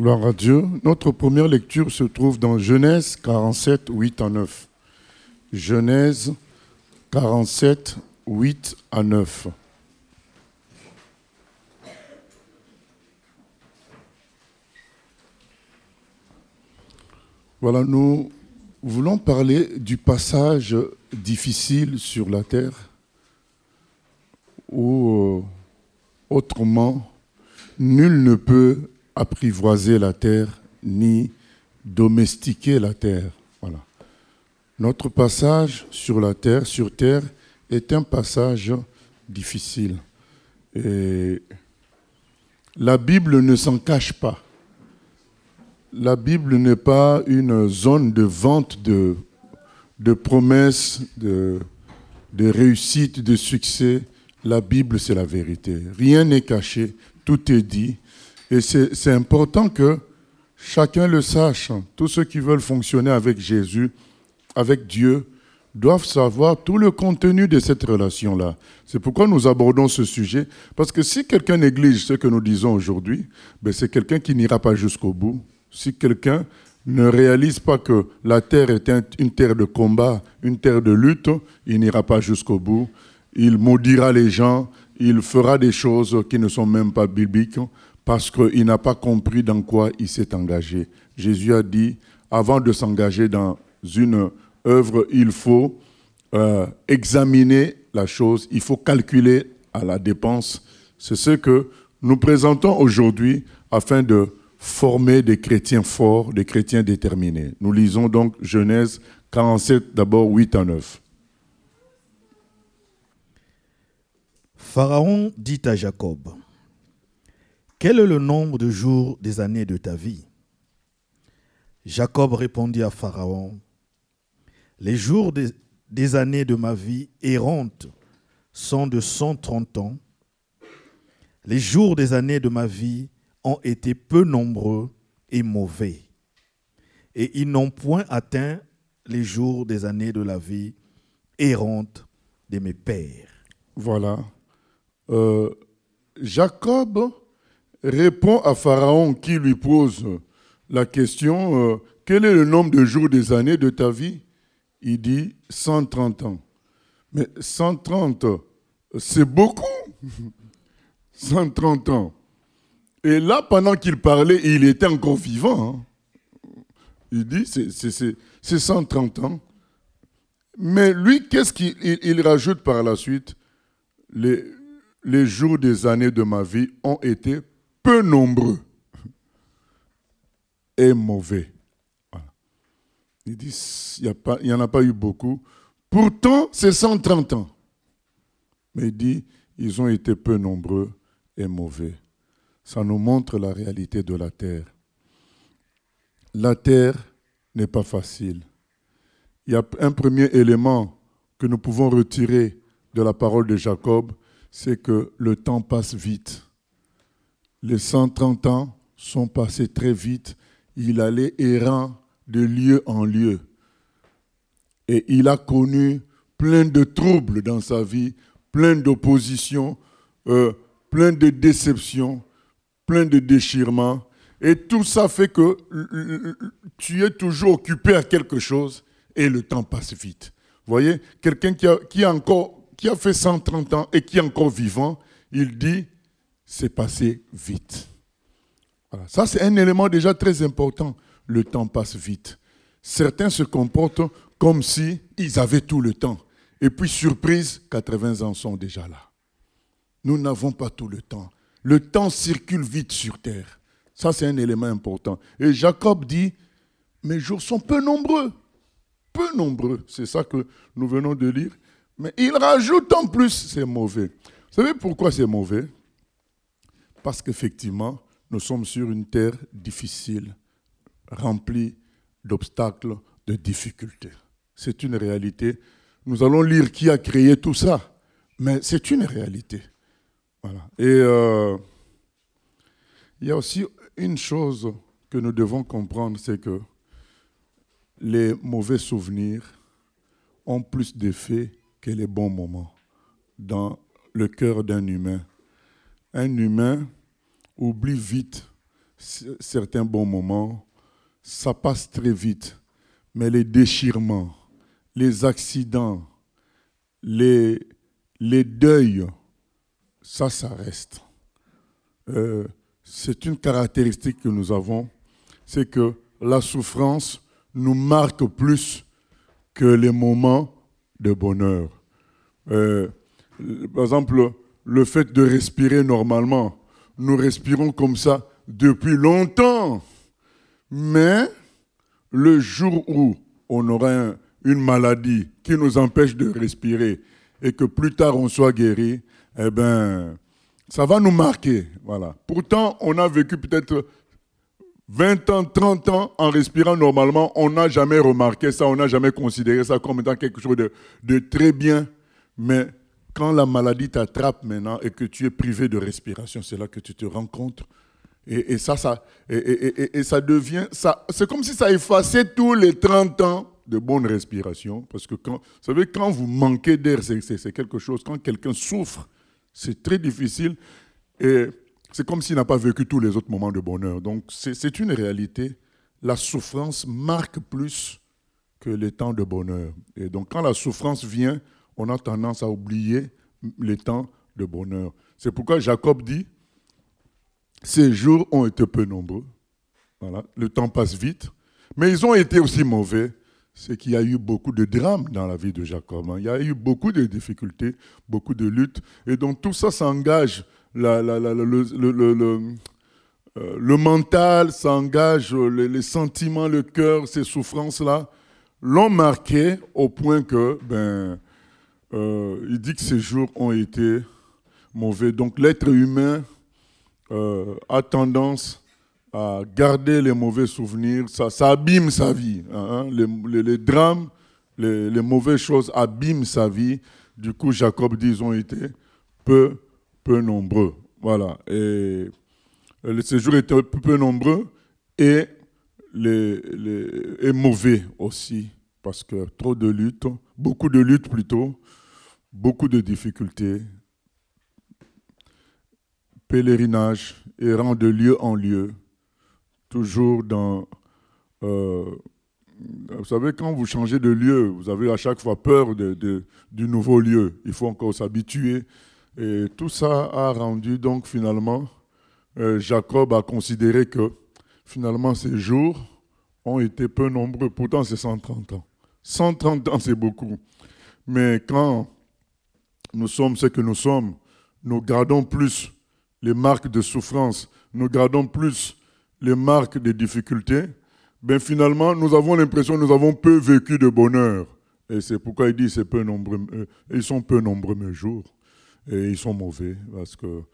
Gloire à Dieu. Notre première lecture se trouve dans Genèse 47, 8 à 9. Genèse 47, 8 à 9. Voilà, nous voulons parler du passage difficile sur la terre où, autrement, nul ne peut apprivoiser la terre ni domestiquer la terre. Voilà. Notre passage sur la terre, sur terre, est un passage difficile. Et la Bible ne s'en cache pas. La Bible n'est pas une zone de vente de promesses, de réussite, de succès. La Bible, c'est la vérité. Rien n'est caché, tout est dit. Et c'est important que chacun le sache. Tous ceux qui veulent fonctionner avec Jésus, avec Dieu, doivent savoir tout le contenu de cette relation-là. C'est pourquoi nous abordons ce sujet. Parce que si quelqu'un néglige ce que nous disons aujourd'hui, c'est quelqu'un qui n'ira pas jusqu'au bout. Si quelqu'un ne réalise pas que la terre est une terre de combat, une terre de lutte, il n'ira pas jusqu'au bout. Il maudira les gens, il fera des choses qui ne sont même pas bibliques parce qu'il n'a pas compris dans quoi il s'est engagé. Jésus a dit, avant de s'engager dans une œuvre, il faut examiner la chose, il faut calculer à la dépense. C'est ce que nous présentons aujourd'hui afin de former des chrétiens forts, des chrétiens déterminés. Nous lisons donc Genèse 47, d'abord 8 à 9. Pharaon dit à Jacob, « Quel est le nombre de jours des années de ta vie ?» Jacob répondit à Pharaon, « Les jours des années de ma vie errante sont de 130 ans. Les jours des années de ma vie ont été peu nombreux et mauvais, et ils n'ont point atteint les jours des années de la vie errante de mes pères. » Voilà. Jacob répond à Pharaon qui lui pose la question quel est le nombre de jours des années de ta vie? Il dit 130 ans. Mais 130, c'est beaucoup. 130 ans. Et là, pendant qu'il parlait, il était encore vivant. Il dit c'est 130 ans. Mais lui, qu'est-ce qu'il rajoute par la suite? Les jours des années de ma vie ont été peu nombreux et mauvais. Voilà. Il dit, il n'y en a pas eu beaucoup. Pourtant, c'est 130 ans. Mais il dit, ils ont été peu nombreux et mauvais. Ça nous montre la réalité de la terre. La terre n'est pas facile. Il y a un premier élément que nous pouvons retirer de la parole de Jacob, c'est que le temps passe vite. Les 130 ans sont passés très vite. Il allait errant de lieu en lieu. Et il a connu plein de troubles dans sa vie, plein d'oppositions, plein de déceptions, plein de déchirements. Et tout ça fait que tu es toujours occupé à quelque chose et le temps passe vite. Vous voyez, quelqu'un qui a fait 130 ans et qui est encore vivant, il dit, c'est passé vite. Voilà. Ça, c'est un élément déjà très important. Le temps passe vite. Certains se comportent comme s'ils avaient tout le temps. Et puis, surprise, 80 ans sont déjà là. Nous n'avons pas tout le temps. Le temps circule vite sur terre. Ça, c'est un élément important. Et Jacob dit, mes jours sont peu nombreux. Peu nombreux. C'est ça que nous venons de lire. Mais il rajoute en plus, c'est mauvais. Vous savez pourquoi c'est mauvais? Parce qu'effectivement, nous sommes sur une terre difficile, remplie d'obstacles, de difficultés. C'est une réalité. Nous allons lire qui a créé tout ça, mais c'est une réalité. Voilà. Et il y a aussi une chose que nous devons comprendre, c'est que les mauvais souvenirs ont plus d'effet que les bons moments dans le cœur d'un humain. Un humain oublie vite certains bons moments, ça passe très vite. Mais les déchirements, les accidents, les deuils, ça reste. C'est une caractéristique que nous avons, c'est que la souffrance nous marque plus que les moments de bonheur. Par exemple, le fait de respirer normalement, nous respirons comme ça depuis longtemps. Mais le jour où on aura une maladie qui nous empêche de respirer et que plus tard on soit guéri, eh bien, ça va nous marquer. Voilà. Pourtant, on a vécu peut-être 20 ans, 30 ans en respirant normalement. On n'a jamais remarqué ça, on n'a jamais considéré ça comme étant quelque chose de très bien. Mais quand la maladie t'attrape maintenant et que tu es privé de respiration, c'est là que tu te rends compte. Et ça devient... c'est comme si ça effaçait tous les 30 ans de bonne respiration. Parce que vous savez, quand vous manquez d'air, c'est quelque chose. Quand quelqu'un souffre, c'est très difficile. Et c'est comme s'il n'a pas vécu tous les autres moments de bonheur. Donc, c'est une réalité. La souffrance marque plus que les temps de bonheur. Et donc, quand la souffrance vient, on a tendance à oublier les temps de bonheur. C'est pourquoi Jacob dit, ces jours ont été peu nombreux. Voilà. Le temps passe vite. Mais ils ont été aussi mauvais. C'est qu'il y a eu beaucoup de drames dans la vie de Jacob. Il y a eu beaucoup de difficultés, beaucoup de luttes. Et donc tout ça s'engage. Le mental, ça engage les sentiments, le cœur, ces souffrances-là, l'ont marqué au point que, il dit que ces jours ont été mauvais. Donc l'être humain a tendance à garder les mauvais souvenirs, ça abîme sa vie. Hein. Les drames, les mauvaises choses abîment sa vie. Du coup, Jacob dit ils ont été peu nombreux. Voilà. Et ces jours étaient peu nombreux et mauvais aussi, parce que trop de luttes, beaucoup de luttes plutôt, beaucoup de difficultés, pèlerinage, errant de lieu en lieu, toujours dans... vous savez, quand vous changez de lieu, vous avez à chaque fois peur du nouveau lieu. Il faut encore s'habituer. Et tout ça a rendu donc finalement, Jacob a considéré que finalement ces jours ont été peu nombreux. Pourtant, c'est 130 ans. 130 ans, c'est beaucoup. Mais quand nous sommes ce que nous sommes, nous gardons plus les marques de souffrance, nous gardons plus les marques de difficultés, finalement, nous avons l'impression que nous avons peu vécu de bonheur. Et c'est pourquoi il dit c'est peu nombreux, ils sont peu nombreux mes jours. Et ils sont mauvais, parce que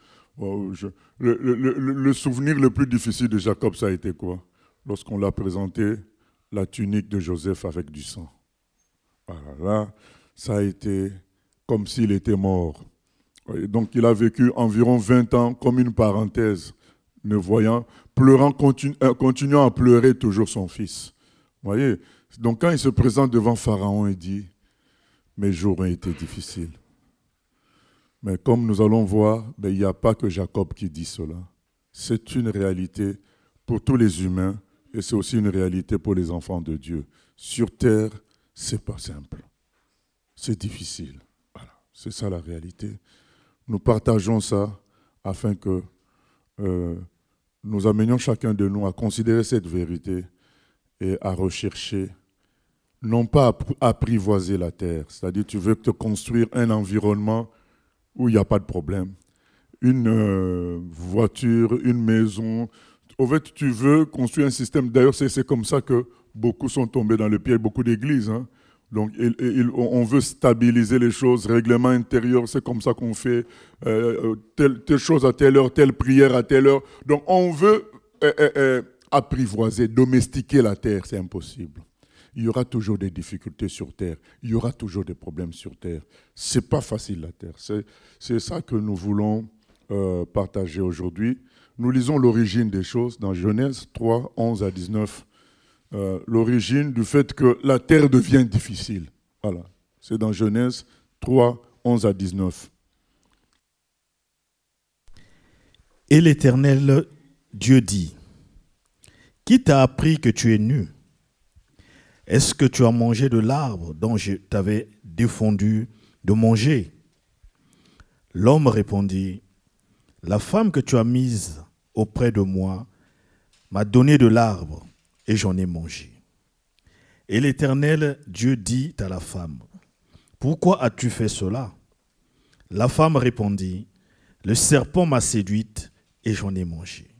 le souvenir le plus difficile de Jacob, ça a été quoi? Lorsqu'on l'a présenté, la tunique de Joseph avec du sang. Voilà, là, ça a été comme s'il était mort. Et donc il a vécu environ 20 ans comme une parenthèse, ne voyant, pleurant, continuant à pleurer toujours son fils. Vous voyez? Donc quand il se présente devant Pharaon, il dit « Mes jours ont été difficiles ». Mais comme nous allons voir, il n'y a pas que Jacob qui dit cela. C'est une réalité pour tous les humains et c'est aussi une réalité pour les enfants de Dieu. Sur terre, ce n'est pas simple. C'est difficile. Voilà. C'est ça la réalité. Nous partageons ça afin que nous amenions chacun de nous à considérer cette vérité et à rechercher, non pas à apprivoiser la terre, c'est-à-dire tu veux te construire un environnement où il n'y a pas de problème. Une voiture, une maison. En fait, tu veux construire un système. D'ailleurs, c'est comme ça que beaucoup sont tombés dans le piège, beaucoup d'églises. Hein. Donc, on veut stabiliser les choses, règlement intérieur, c'est comme ça qu'on fait, telle chose à telle heure, telle prière à telle heure. Donc, on veut apprivoiser, domestiquer la terre, c'est impossible. Il y aura toujours des difficultés sur terre, il y aura toujours des problèmes sur terre. Ce n'est pas facile la terre. C'est ça que nous voulons partager aujourd'hui. Nous lisons l'origine des choses dans Genèse 3, 11 à 19. L'origine du fait que la terre devient difficile. Voilà, c'est dans Genèse 3, 11 à 19. Et l'Éternel Dieu dit, Qui t'a appris que tu es nu? Est-ce que tu as mangé de l'arbre dont je t'avais défendu de manger? L'homme répondit, la femme que tu as mise auprès de moi m'a donné de l'arbre et j'en ai mangé. Et l'Éternel Dieu dit à la femme, pourquoi as-tu fait cela? La femme répondit, le serpent m'a séduite et j'en ai mangé.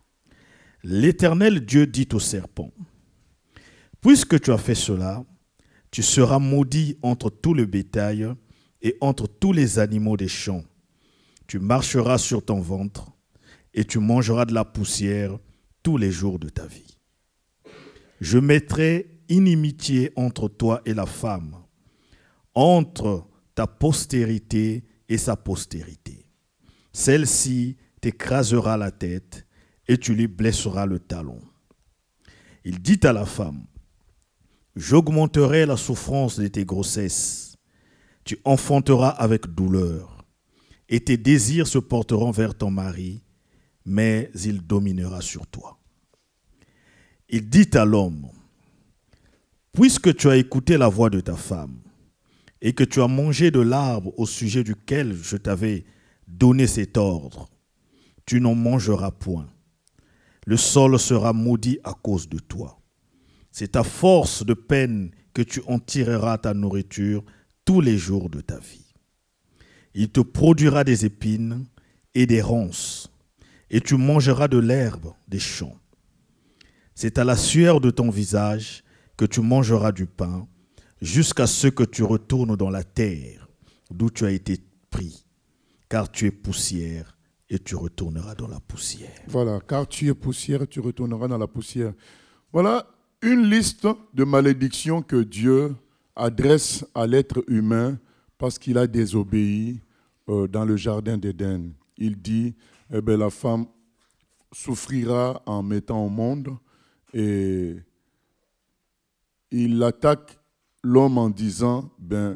L'Éternel Dieu dit au serpent, puisque tu as fait cela, tu seras maudit entre tout le bétail et entre tous les animaux des champs. Tu marcheras sur ton ventre et tu mangeras de la poussière tous les jours de ta vie. Je mettrai inimitié entre toi et la femme, entre ta postérité et sa postérité. Celle-ci t'écrasera la tête et tu lui blesseras le talon. Il dit à la femme, j'augmenterai la souffrance de tes grossesses. Tu enfanteras avec douleur et tes désirs se porteront vers ton mari, mais il dominera sur toi. Il dit à l'homme, puisque tu as écouté la voix de ta femme et que tu as mangé de l'arbre au sujet duquel je t'avais donné cet ordre, tu n'en mangeras point. Le sol sera maudit à cause de toi. C'est à force de peine que tu en tireras ta nourriture tous les jours de ta vie. Il te produira des épines et des ronces, et tu mangeras de l'herbe des champs. C'est à la sueur de ton visage que tu mangeras du pain, jusqu'à ce que tu retournes dans la terre d'où tu as été pris, car tu es poussière et tu retourneras dans la poussière. Voilà, car tu es poussière, tu retourneras dans la poussière. Voilà une liste de malédictions que Dieu adresse à l'être humain parce qu'il a désobéi dans le jardin d'Éden. Il dit, la femme souffrira en mettant au monde, et il attaque l'homme en disant,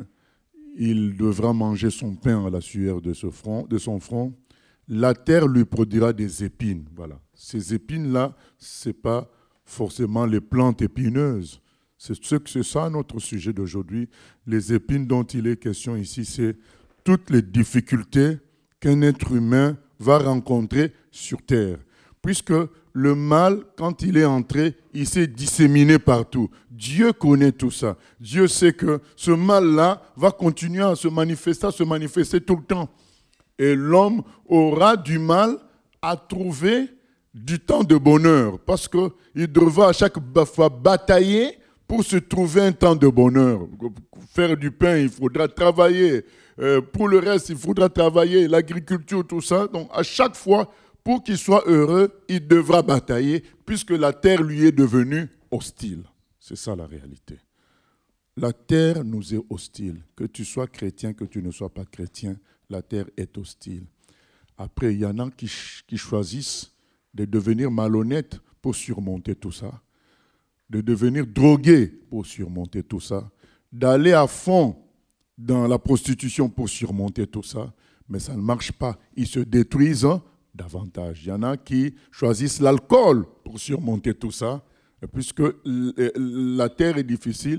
il devra manger son pain à la sueur de son front. La terre lui produira des épines. Voilà. Ces épines-là, ce n'est pas forcément les plantes épineuses. C'est ça notre sujet d'aujourd'hui. Les épines dont il est question ici, c'est toutes les difficultés qu'un être humain va rencontrer sur terre. Puisque le mal, quand il est entré, il s'est disséminé partout. Dieu connaît tout ça. Dieu sait que ce mal-là va continuer à se manifester tout le temps. Et l'homme aura du mal à trouver du temps de bonheur parce qu'il devra à chaque fois batailler pour se trouver un temps de bonheur. Faire du pain, il faudra travailler. Pour le reste, il faudra travailler. L'agriculture, tout ça. Donc, à chaque fois, pour qu'il soit heureux, il devra batailler puisque la terre lui est devenue hostile. C'est ça la réalité. La terre nous est hostile. Que tu sois chrétien, que tu ne sois pas chrétien, la terre est hostile. Après, il y en a qui choisissent de devenir malhonnêtes pour surmonter tout ça, de devenir drogués pour surmonter tout ça, d'aller à fond dans la prostitution pour surmonter tout ça, mais ça ne marche pas. Ils se détruisent davantage. Il y en a qui choisissent l'alcool pour surmonter tout ça, puisque la terre est difficile.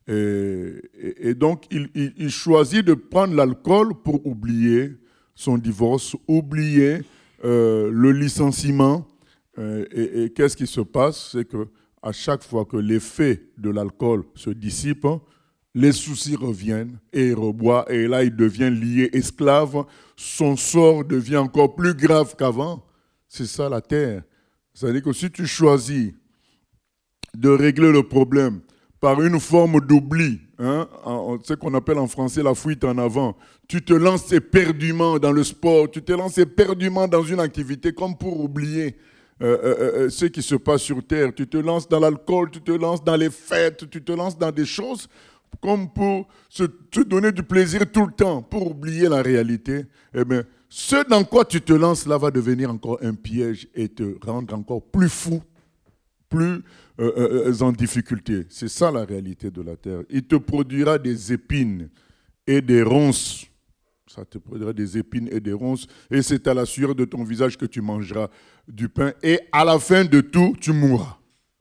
Et donc, il choisit de prendre l'alcool pour oublier son divorce, oublier le licenciement. Et qu'est-ce qui se passe? C'est qu'à chaque fois que l'effet de l'alcool se dissipe, les soucis reviennent et il reboit. Et là, il devient lié esclave. Son sort devient encore plus grave qu'avant. C'est ça la terre. C'est-à-dire que si tu choisis de régler le problème par une forme d'oubli, ce qu'on appelle en français la fuite en avant. Tu te lances éperdument dans le sport, tu te lances éperdument dans une activité comme pour oublier ce qui se passe sur terre. Tu te lances dans l'alcool, tu te lances dans les fêtes, tu te lances dans des choses comme pour te donner du plaisir tout le temps, pour oublier la réalité. Eh bien, ce dans quoi tu te lances là va devenir encore un piège et te rendre encore plus fou, plus en difficulté. C'est ça la réalité de la terre. Il te produira des épines et des ronces. Ça te produira des épines et des ronces. Et c'est à la sueur de ton visage que tu mangeras du pain. Et à la fin de tout, tu mourras.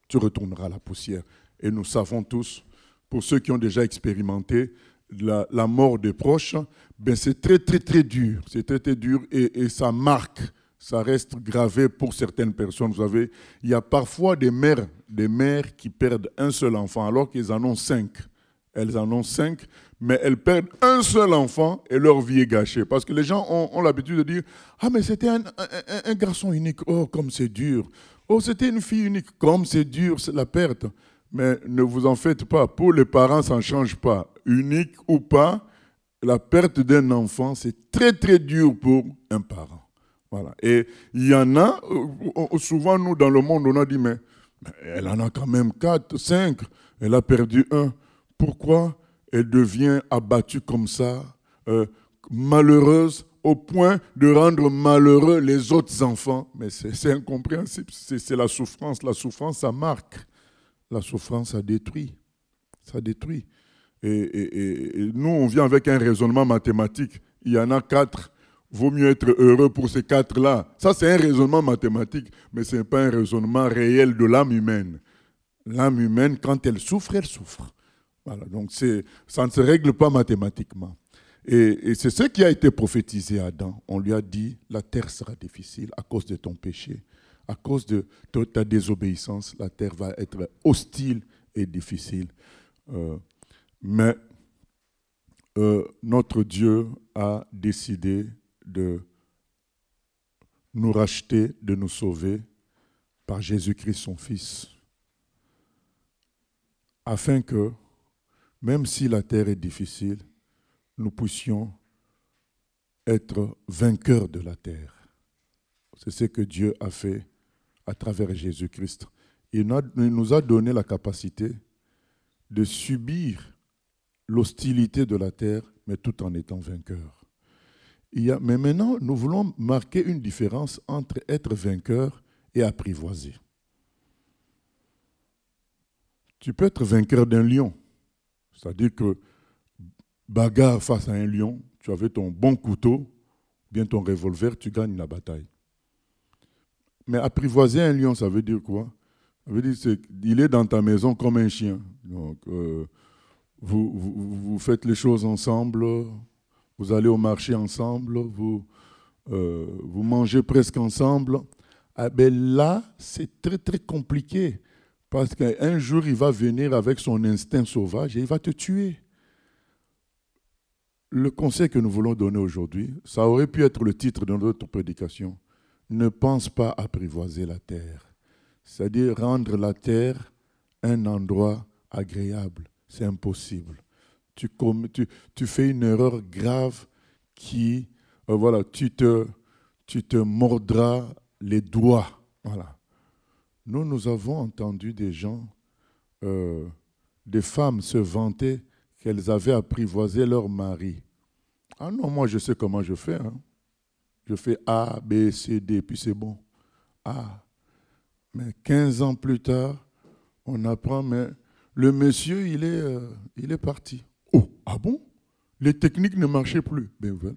tu retourneras à la poussière. Et nous savons tous, pour ceux qui ont déjà expérimenté la mort des proches, ben c'est très, très, très dur. C'est très, très dur et ça marque, ça reste gravé pour certaines personnes. Vous savez, il y a parfois des mères qui perdent un seul enfant alors qu'ils en ont 5. Elles en ont 5, mais elles perdent un seul enfant et leur vie est gâchée. Parce que les gens ont l'habitude de dire « Ah, mais c'était un garçon unique. Oh, comme c'est dur. Oh, c'était une fille unique. Comme c'est dur, c'est la perte. » Mais ne vous en faites pas. Pour les parents, ça ne change pas. Unique ou pas, la perte d'un enfant, c'est très, très dur pour un parent. Voilà. Et il y en a, souvent, nous, dans le monde, on a dit « Mais elle en a quand même 4, 5. Elle a perdu un. » Pourquoi elle devient abattue comme ça, malheureuse, au point de rendre malheureux les autres enfants? Mais c'est incompréhensible, c'est la souffrance. La souffrance, ça marque. La souffrance, ça détruit. Ça détruit. Et nous, on vient avec un raisonnement mathématique. Il y en a 4. Vaut mieux être heureux pour ces 4-là. Ça, c'est un raisonnement mathématique, mais ce n'est pas un raisonnement réel de l'âme humaine. L'âme humaine, quand elle souffre, elle souffre. Voilà, donc ça ne se règle pas mathématiquement. Et c'est ce qui a été prophétisé à Adam. On lui a dit, la terre sera difficile à cause de ton péché, à cause de ta désobéissance, la terre va être hostile et difficile. Mais notre Dieu a décidé de nous racheter, de nous sauver par Jésus-Christ, son Fils, afin que, même si la terre est difficile, nous puissions être vainqueurs de la terre. C'est ce que Dieu a fait à travers Jésus-Christ. Il nous a donné la capacité de subir l'hostilité de la terre, mais tout en étant vainqueurs. Mais maintenant, nous voulons marquer une différence entre être vainqueur et apprivoiser. Tu peux être vainqueur d'un lion. C'est-à-dire que bagarre face à un lion, tu avais ton bon couteau, bien ton revolver, tu gagnes la bataille. Mais apprivoiser un lion, ça veut dire quoi? Ça veut dire qu'il est dans ta maison comme un chien. Donc, vous faites les choses ensemble, vous allez au marché ensemble, vous mangez presque ensemble. Ah ben là, c'est très très compliqué. Parce qu'un jour, il va venir avec son instinct sauvage et il va te tuer. Le conseil que nous voulons donner aujourd'hui, ça aurait pu être le titre de notre prédication. Ne pense pas apprivoiser la terre. C'est-à-dire rendre la terre un endroit agréable. C'est impossible. Tu fais une erreur grave qui, tu te mordras les doigts. Voilà. Nous avons entendu des gens, des femmes se vanter qu'elles avaient apprivoisé leur mari. Ah non, moi je sais comment je fais. Hein. Je fais A, B, C, D, puis c'est bon. Ah. Mais 15 ans plus tard, on apprend, mais le monsieur, il est parti. Oh, ah bon? Les techniques ne marchaient plus. Ben voilà.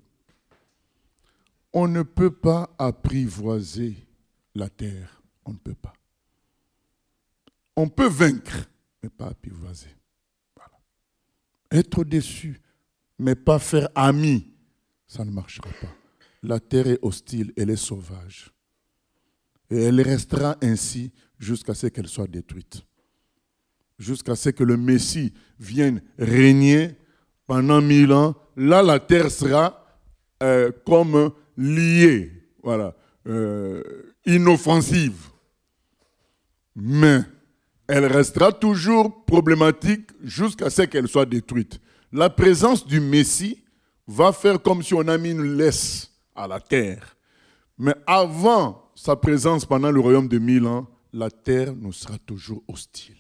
On ne peut pas apprivoiser la terre. On ne peut pas. On peut vaincre, mais pas apprivoiser. Voilà. Être déçu, mais pas faire ami, ça ne marchera pas. La terre est hostile, elle est sauvage. Et elle restera ainsi jusqu'à ce qu'elle soit détruite. Jusqu'à ce que le Messie vienne régner pendant 1000 ans. Là, la terre sera comme liée, voilà, inoffensive. Mais elle restera toujours problématique jusqu'à ce qu'elle soit détruite. La présence du Messie va faire comme si on a mis une laisse à la terre. Mais avant sa présence pendant le royaume de 1000 ans, la terre nous sera toujours hostile.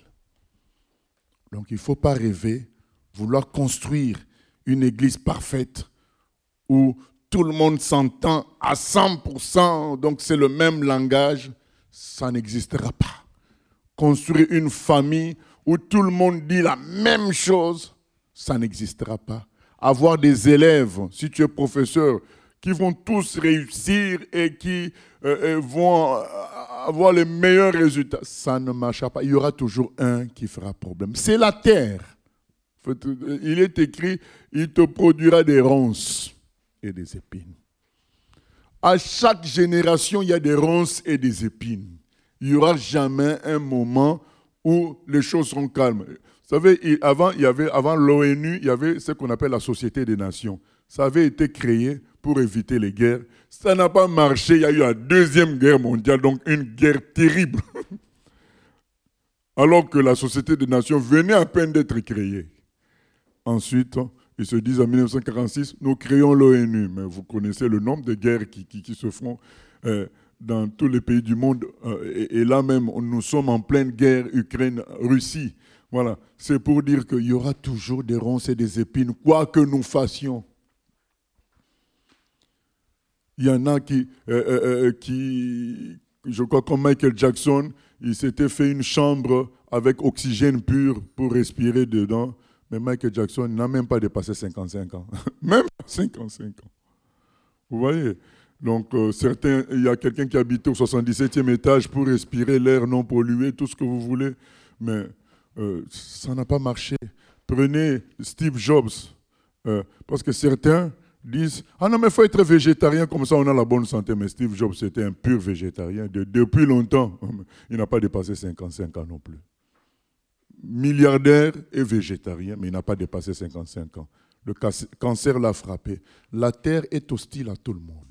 Donc il ne faut pas rêver, vouloir construire une église parfaite où tout le monde s'entend à 100%, donc c'est le même langage, ça n'existera pas. Construire une famille où tout le monde dit la même chose, ça n'existera pas. Avoir des élèves, si tu es professeur, qui vont tous réussir et qui vont avoir les meilleurs résultats. Ça ne marchera pas. Il y aura toujours un qui fera problème. C'est la terre. Il est écrit, il te produira des ronces et des épines. À chaque génération, il y a des ronces et des épines. Il n'y aura jamais un moment où les choses seront calmes. Vous savez, avant l'ONU, il y avait ce qu'on appelle la Société des Nations. Ça avait été créé pour éviter les guerres. Ça n'a pas marché. Il y a eu la Deuxième Guerre mondiale, donc une guerre terrible. Alors que la Société des Nations venait à peine d'être créée. Ensuite, ils se disent en 1946, nous créons l'ONU. Mais vous connaissez le nombre de guerres qui se font dans tous les pays du monde. Et là même, nous sommes en pleine guerre Ukraine-Russie. Voilà. C'est pour dire qu'il y aura toujours des ronces et des épines, quoi que nous fassions. Il y en a qui, je crois comme Michael Jackson, il s'était fait une chambre avec oxygène pur pour respirer dedans. Mais Michael Jackson n'a même pas dépassé 55 ans. Même 55 ans. Vous voyez? Donc, il y a quelqu'un qui habitait au 77e étage pour respirer l'air non pollué, tout ce que vous voulez. Mais ça n'a pas marché. Prenez Steve Jobs. Parce que certains disent « Ah non, mais il faut être végétarien, comme ça on a la bonne santé. » Mais Steve Jobs, c'était un pur végétarien. Depuis longtemps, il n'a pas dépassé 55 ans non plus. Milliardaire et végétarien, mais il n'a pas dépassé 55 ans. Le cancer l'a frappé. La terre est hostile à tout le monde.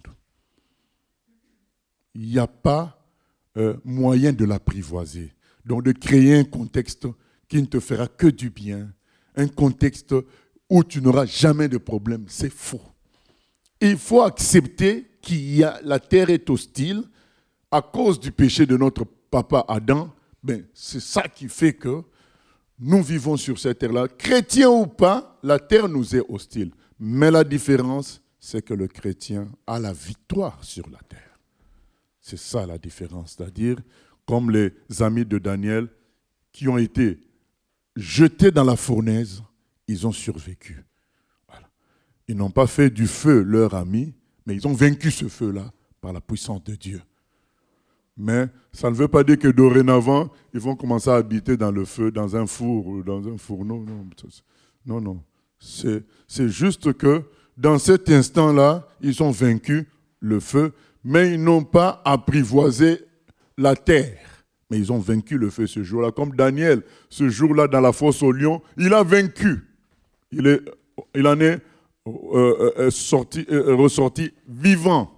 Il n'y a pas moyen de l'apprivoiser. Donc de créer un contexte qui ne te fera que du bien, un contexte où tu n'auras jamais de problème, c'est faux. Il faut accepter la terre est hostile à cause du péché de notre papa Adam. Ben, c'est ça qui fait que nous vivons sur cette terre-là. Chrétien ou pas, la terre nous est hostile. Mais la différence, c'est que le chrétien a la victoire sur la terre. C'est ça la différence. C'est-à-dire, comme les amis de Daniel qui ont été jetés dans la fournaise, ils ont survécu. Voilà. Ils n'ont pas fait du feu leur ami, mais ils ont vaincu ce feu-là par la puissance de Dieu. Mais ça ne veut pas dire que dorénavant, ils vont commencer à habiter dans le feu, dans un four ou dans un fourneau. Non, non. C'est juste que dans cet instant-là, ils ont vaincu le feu, mais ils n'ont pas apprivoisé la terre. Mais ils ont vaincu le feu ce jour-là. Comme Daniel, ce jour-là, dans la fosse au lion, il a vaincu. Il en est ressorti vivant.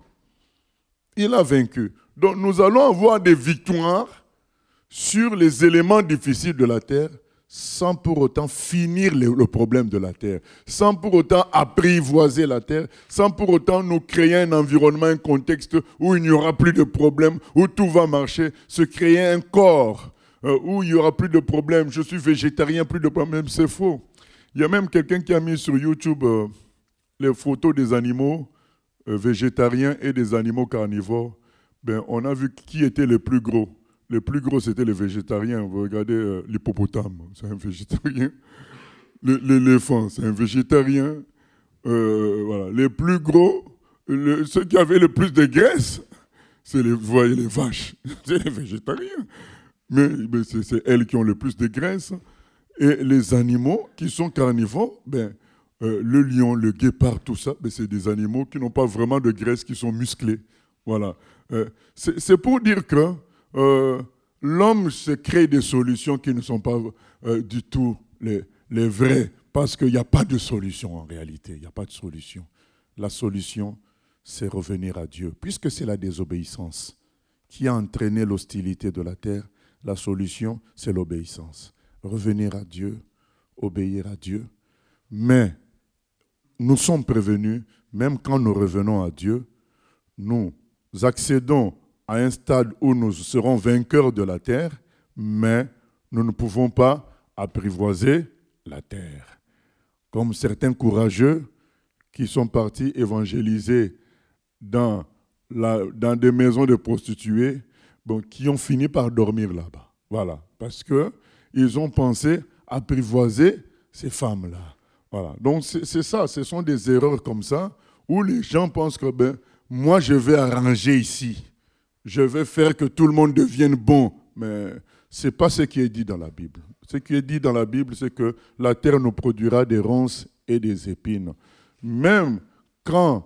Il a vaincu. Donc nous allons avoir des victoires sur les éléments difficiles de la terre sans pour autant finir le problème de la terre, sans pour autant apprivoiser la terre, sans pour autant nous créer un environnement, un contexte où il n'y aura plus de problèmes, où tout va marcher, se créer un corps où il n'y aura plus de problèmes. Je suis végétarien, plus de problèmes, c'est faux. Il y a même quelqu'un qui a mis sur YouTube les photos des animaux végétariens et des animaux carnivores. Ben, on a vu qui était le plus gros. Le plus gros, c'était les végétariens. Vous regardez l'hippopotame, c'est un végétarien. L'éléphant, c'est un végétarien. Voilà. Les plus gros, ceux qui avaient le plus de graisse, vous voyez les vaches, c'est les végétariens. Mais c'est elles qui ont le plus de graisse. Et les animaux qui sont carnivores, ben, le lion, le guépard, tout ça, ben, c'est des animaux qui n'ont pas vraiment de graisse, qui sont musclés. Voilà. C'est pour dire que l'homme se crée des solutions qui ne sont pas du tout les vraies, parce qu'il n'y a pas de solution en réalité. Il n'y a pas de solution. La solution, c'est revenir à Dieu. Puisque c'est la désobéissance qui a entraîné l'hostilité de la terre, la solution, c'est l'obéissance. Revenir à Dieu, obéir à Dieu. Mais nous sommes prévenus, même quand nous revenons à Dieu, nous accédons à un stade où nous serons vainqueurs de la terre, mais nous ne pouvons pas apprivoiser la terre. Comme certains courageux qui sont partis évangéliser dans des maisons de prostituées, qui ont fini par dormir là-bas. Voilà, parce qu'ils ont pensé apprivoiser ces femmes-là. Voilà. Donc c'est ça, ce sont des erreurs comme ça, où les gens pensent que moi je vais arranger ici. je vais faire que tout le monde devienne bon. Mais ce n'est pas ce qui est dit dans la Bible. Ce qui est dit dans la Bible, c'est que la terre nous produira des ronces et des épines. Même quand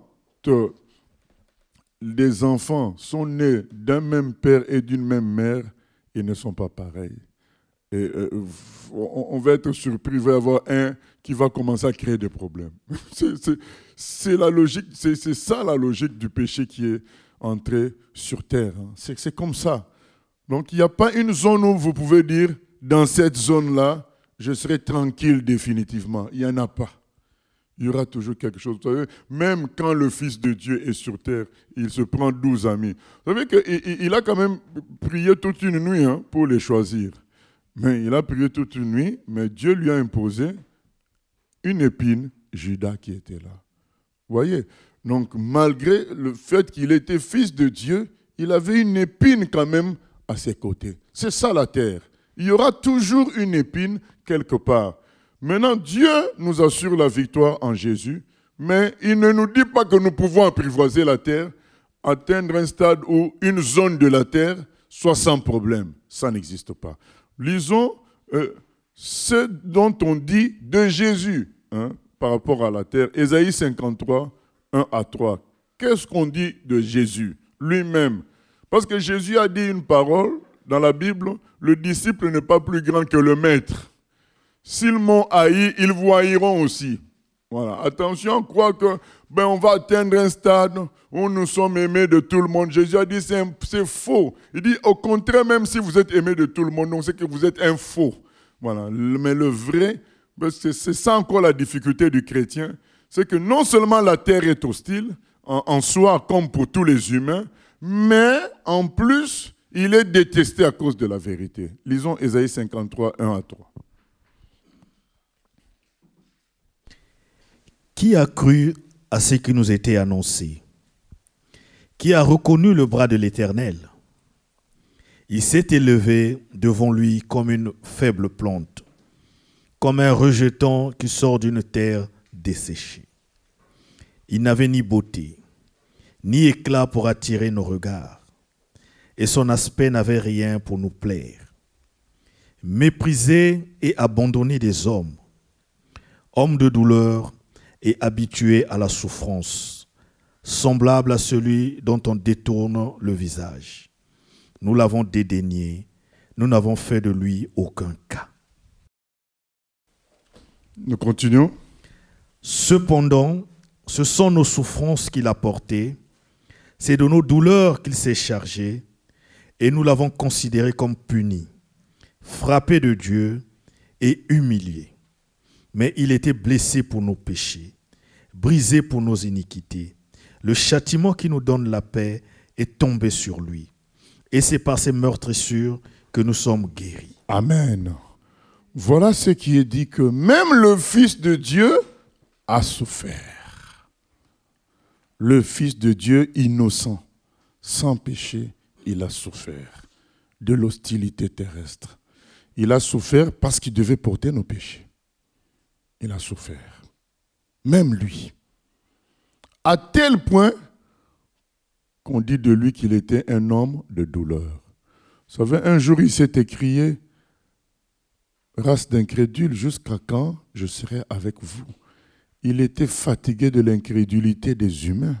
les enfants sont nés d'un même père et d'une même mère, ils ne sont pas pareils. Et on va être surpris, il va y avoir un qui va commencer à créer des problèmes. C'est la logique, c'est ça la logique du péché qui est entré sur terre. C'est comme ça. Donc il n'y a pas une zone où vous pouvez dire, dans cette zone-là, je serai tranquille définitivement. Il n'y en a pas. Il y aura toujours quelque chose. Vous savez, même quand le Fils de Dieu est sur terre, il se prend 12 amis. Vous savez qu'il a quand même prié toute une nuit pour les choisir. Mais il a prié toute une nuit, mais Dieu lui a imposé une épine, Judas qui était là. Vous voyez? Donc, malgré le fait qu'il était fils de Dieu, il avait une épine quand même à ses côtés. C'est ça la terre. Il y aura toujours une épine quelque part. Maintenant, Dieu nous assure la victoire en Jésus, mais il ne nous dit pas que nous pouvons apprivoiser la terre, atteindre un stade où une zone de la terre soit sans problème. Ça n'existe pas. Lisons ce dont on dit de Jésus par rapport à la terre. Ésaïe 53, 1 à 3. Qu'est-ce qu'on dit de Jésus lui-même? Parce que Jésus a dit une parole dans la Bible, le disciple n'est pas plus grand que le maître. S'ils m'ont haï, ils vous haïront aussi. Voilà. Attention, croire que on va atteindre un stade où nous sommes aimés de tout le monde. Jésus a dit c'est faux. Il dit au contraire, même si vous êtes aimés de tout le monde, donc c'est que vous êtes un faux. Voilà. Mais le vrai, c'est ça encore la difficulté du chrétien, c'est que non seulement la terre est hostile, en soi comme pour tous les humains, mais en plus, il est détesté à cause de la vérité. Lisons Ésaïe 53, 1 à 3. Qui a cru à ce qui nous était annoncé? Qui a reconnu le bras de l'Éternel? Il s'est élevé devant lui comme une faible plante, comme un rejeton qui sort d'une terre desséchée. Il n'avait ni beauté, ni éclat pour attirer nos regards, et son aspect n'avait rien pour nous plaire. Méprisé et abandonné des hommes, homme de douleur et habitué à la souffrance, semblable à celui dont on détourne le visage. Nous l'avons dédaigné, nous n'avons fait de lui aucun cas. Nous continuons. Cependant, ce sont nos souffrances qu'il a portées, c'est de nos douleurs qu'il s'est chargé, et nous l'avons considéré comme puni, frappé de Dieu et humilié. Mais il était blessé pour nos péchés, brisé pour nos iniquités. Le châtiment qui nous donne la paix est tombé sur lui. Et c'est par ses meurtrissures que nous sommes guéris. Amen. Voilà ce qui est dit, que même le Fils de Dieu a souffert. Le Fils de Dieu innocent, sans péché, il a souffert de l'hostilité terrestre. Il a souffert parce qu'il devait porter nos péchés. Il a souffert. Même lui. À tel point qu'on dit de lui qu'il était un homme de douleur. Vous savez, un jour il s'est écrié, race d'incrédules, jusqu'à quand je serai avec vous? Il était fatigué de l'incrédulité des humains.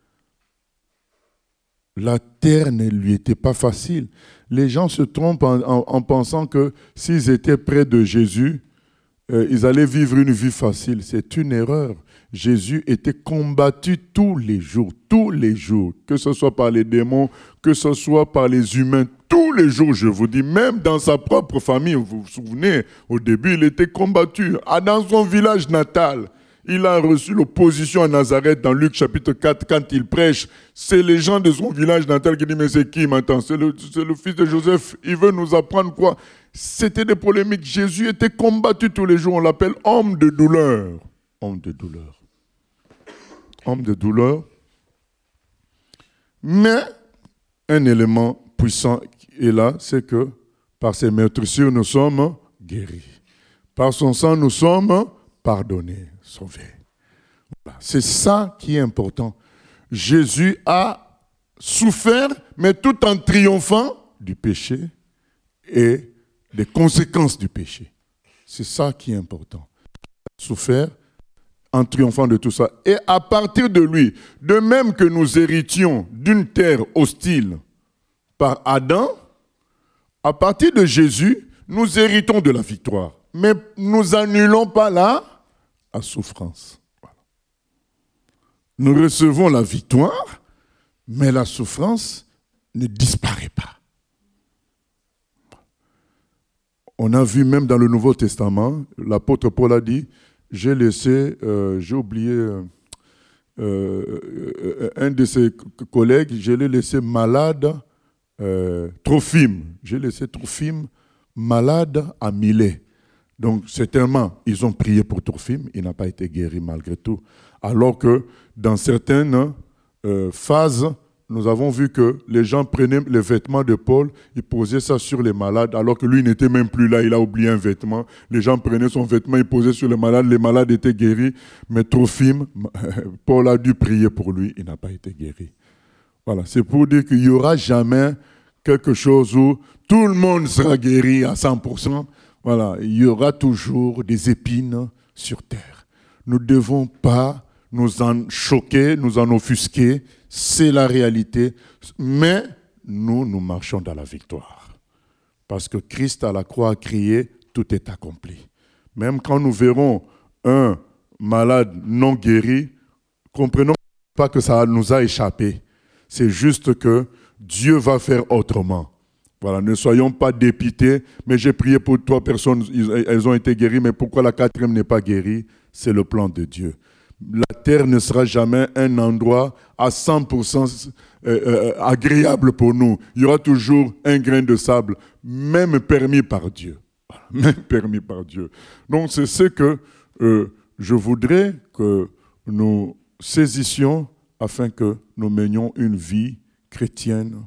La terre ne lui était pas facile. Les gens se trompent en pensant que s'ils étaient près de Jésus, ils allaient vivre une vie facile. C'est une erreur. Jésus était combattu tous les jours, que ce soit par les démons, que ce soit par les humains, tous les jours, je vous dis, même dans sa propre famille. Vous vous souvenez, au début, il était combattu. Dans son village natal, il a reçu l'opposition à Nazareth dans Luc chapitre 4 quand il prêche. C'est les gens de son village natal qui disent, mais c'est qui maintenant? C'est le fils de Joseph, il veut nous apprendre quoi? C'était des polémiques. Jésus était combattu tous les jours. On l'appelle homme de douleur. Homme de douleur. Homme de douleur. Mais un élément puissant est là, c'est que par ses meurtrissures, nous sommes guéris. Par son sang, nous sommes pardonnés, sauvés. Voilà. C'est ça qui est important. Jésus a souffert, mais tout en triomphant du péché et des conséquences du péché. C'est ça qui est important. Souffert en triomphant de tout ça. Et à partir de lui, de même que nous héritions d'une terre hostile par Adam, à partir de Jésus, nous héritons de la victoire. Mais nous annulons pas la souffrance. Voilà. Nous recevons la victoire, mais la souffrance ne disparaît pas. On a vu même dans le Nouveau Testament, l'apôtre Paul a dit, j'ai oublié un de ses collègues, je l'ai laissé malade, Trophime. J'ai laissé Trophime malade à Milet. Donc, certainement, ils ont prié pour Trophime, il n'a pas été guéri malgré tout. Alors que dans certaines phases, nous avons vu que les gens prenaient les vêtements de Paul, ils posaient ça sur les malades, alors que lui n'était même plus là, il a oublié un vêtement. Les gens prenaient son vêtement, ils posaient sur les malades étaient guéris. Mais Trophime, Paul a dû prier pour lui, il n'a pas été guéri. Voilà, c'est pour dire qu'il n'y aura jamais quelque chose où tout le monde sera guéri à 100%. Voilà, il y aura toujours des épines sur terre. Nous ne devons pas nous en choquer, nous en offusquer. C'est la réalité. Mais nous marchons dans la victoire. Parce que Christ à la croix a crié, tout est accompli. Même quand nous verrons un malade non guéri, comprenons pas que ça nous a échappé. C'est juste que Dieu va faire autrement. Voilà, ne soyons pas dépités, mais j'ai prié pour 3 personnes, elles ont été guéries, mais pourquoi la 4e n'est pas guérie? C'est le plan de Dieu. La terre ne sera jamais un endroit à 100% agréable pour nous. Il y aura toujours un grain de sable, même permis par Dieu. Même permis par Dieu. Donc c'est ce que je voudrais que nous saisissions afin que nous menions une vie chrétienne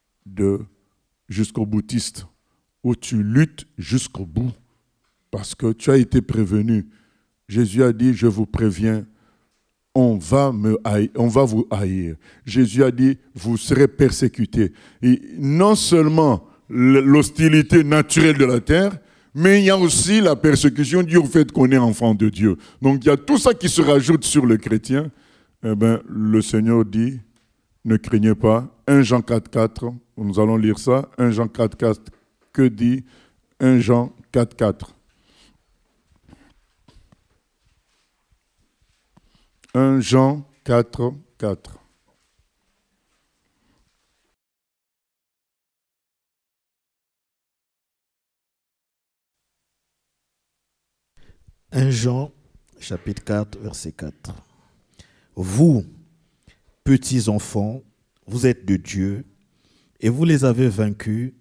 jusqu'au boutiste, où tu luttes jusqu'au bout, parce que tu as été prévenu. Jésus a dit, je vous préviens, on va vous haïr. Jésus a dit, vous serez persécutés. Et non seulement l'hostilité naturelle de la terre, mais il y a aussi la persécution due au fait qu'on est enfant de Dieu. Donc il y a tout ça qui se rajoute sur le chrétien. Eh bien, le Seigneur dit, ne craignez pas. 1 Jean 4,4, nous allons lire ça. 1 Jean 4,4, que dit 1 Jean 4,4? 1 Jean 4,4. « 1 Jean, chapitre 4, verset 4. Vous, petits enfants, vous êtes de Dieu et vous les avez vaincus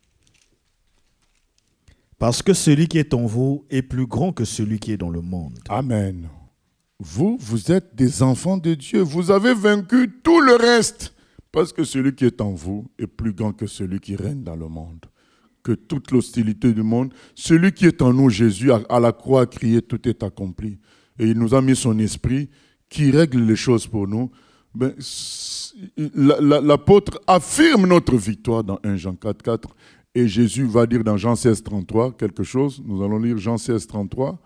parce que celui qui est en vous est plus grand que celui qui est dans le monde. » Amen. Vous êtes des enfants de Dieu. Vous avez vaincu tout le reste parce que celui qui est en vous est plus grand que celui qui règne dans le monde. Que toute l'hostilité du monde, celui qui est en nous, Jésus, à la croix a crié, tout est accompli. Et il nous a mis son esprit qui règle les choses pour nous. Ben, l'apôtre affirme notre victoire dans 1 Jean 4,4 et Jésus va dire dans Jean 16,33 quelque chose. Nous allons lire Jean 16,33.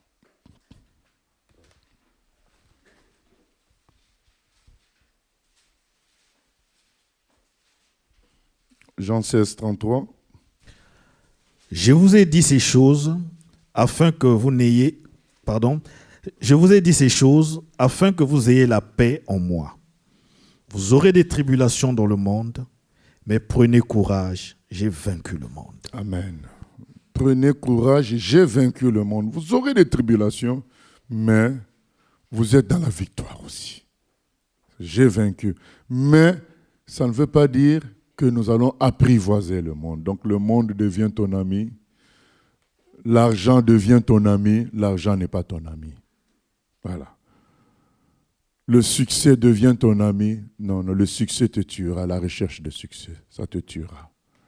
Jean 16,33. Je vous ai dit ces choses afin que vous n'ayez... Je vous ai dit ces choses afin que vous ayez la paix en moi. Vous aurez des tribulations dans le monde, mais prenez courage, j'ai vaincu le monde. Amen. Prenez courage, j'ai vaincu le monde. Vous aurez des tribulations, mais vous êtes dans la victoire aussi. J'ai vaincu. Mais ça ne veut pas dire que nous allons apprivoiser le monde. Donc le monde devient ton ami. L'argent devient ton ami. L'argent n'est pas ton ami. Voilà. Le succès devient ton ami. Non, le succès te tuera. La recherche de succès, ça te tuera.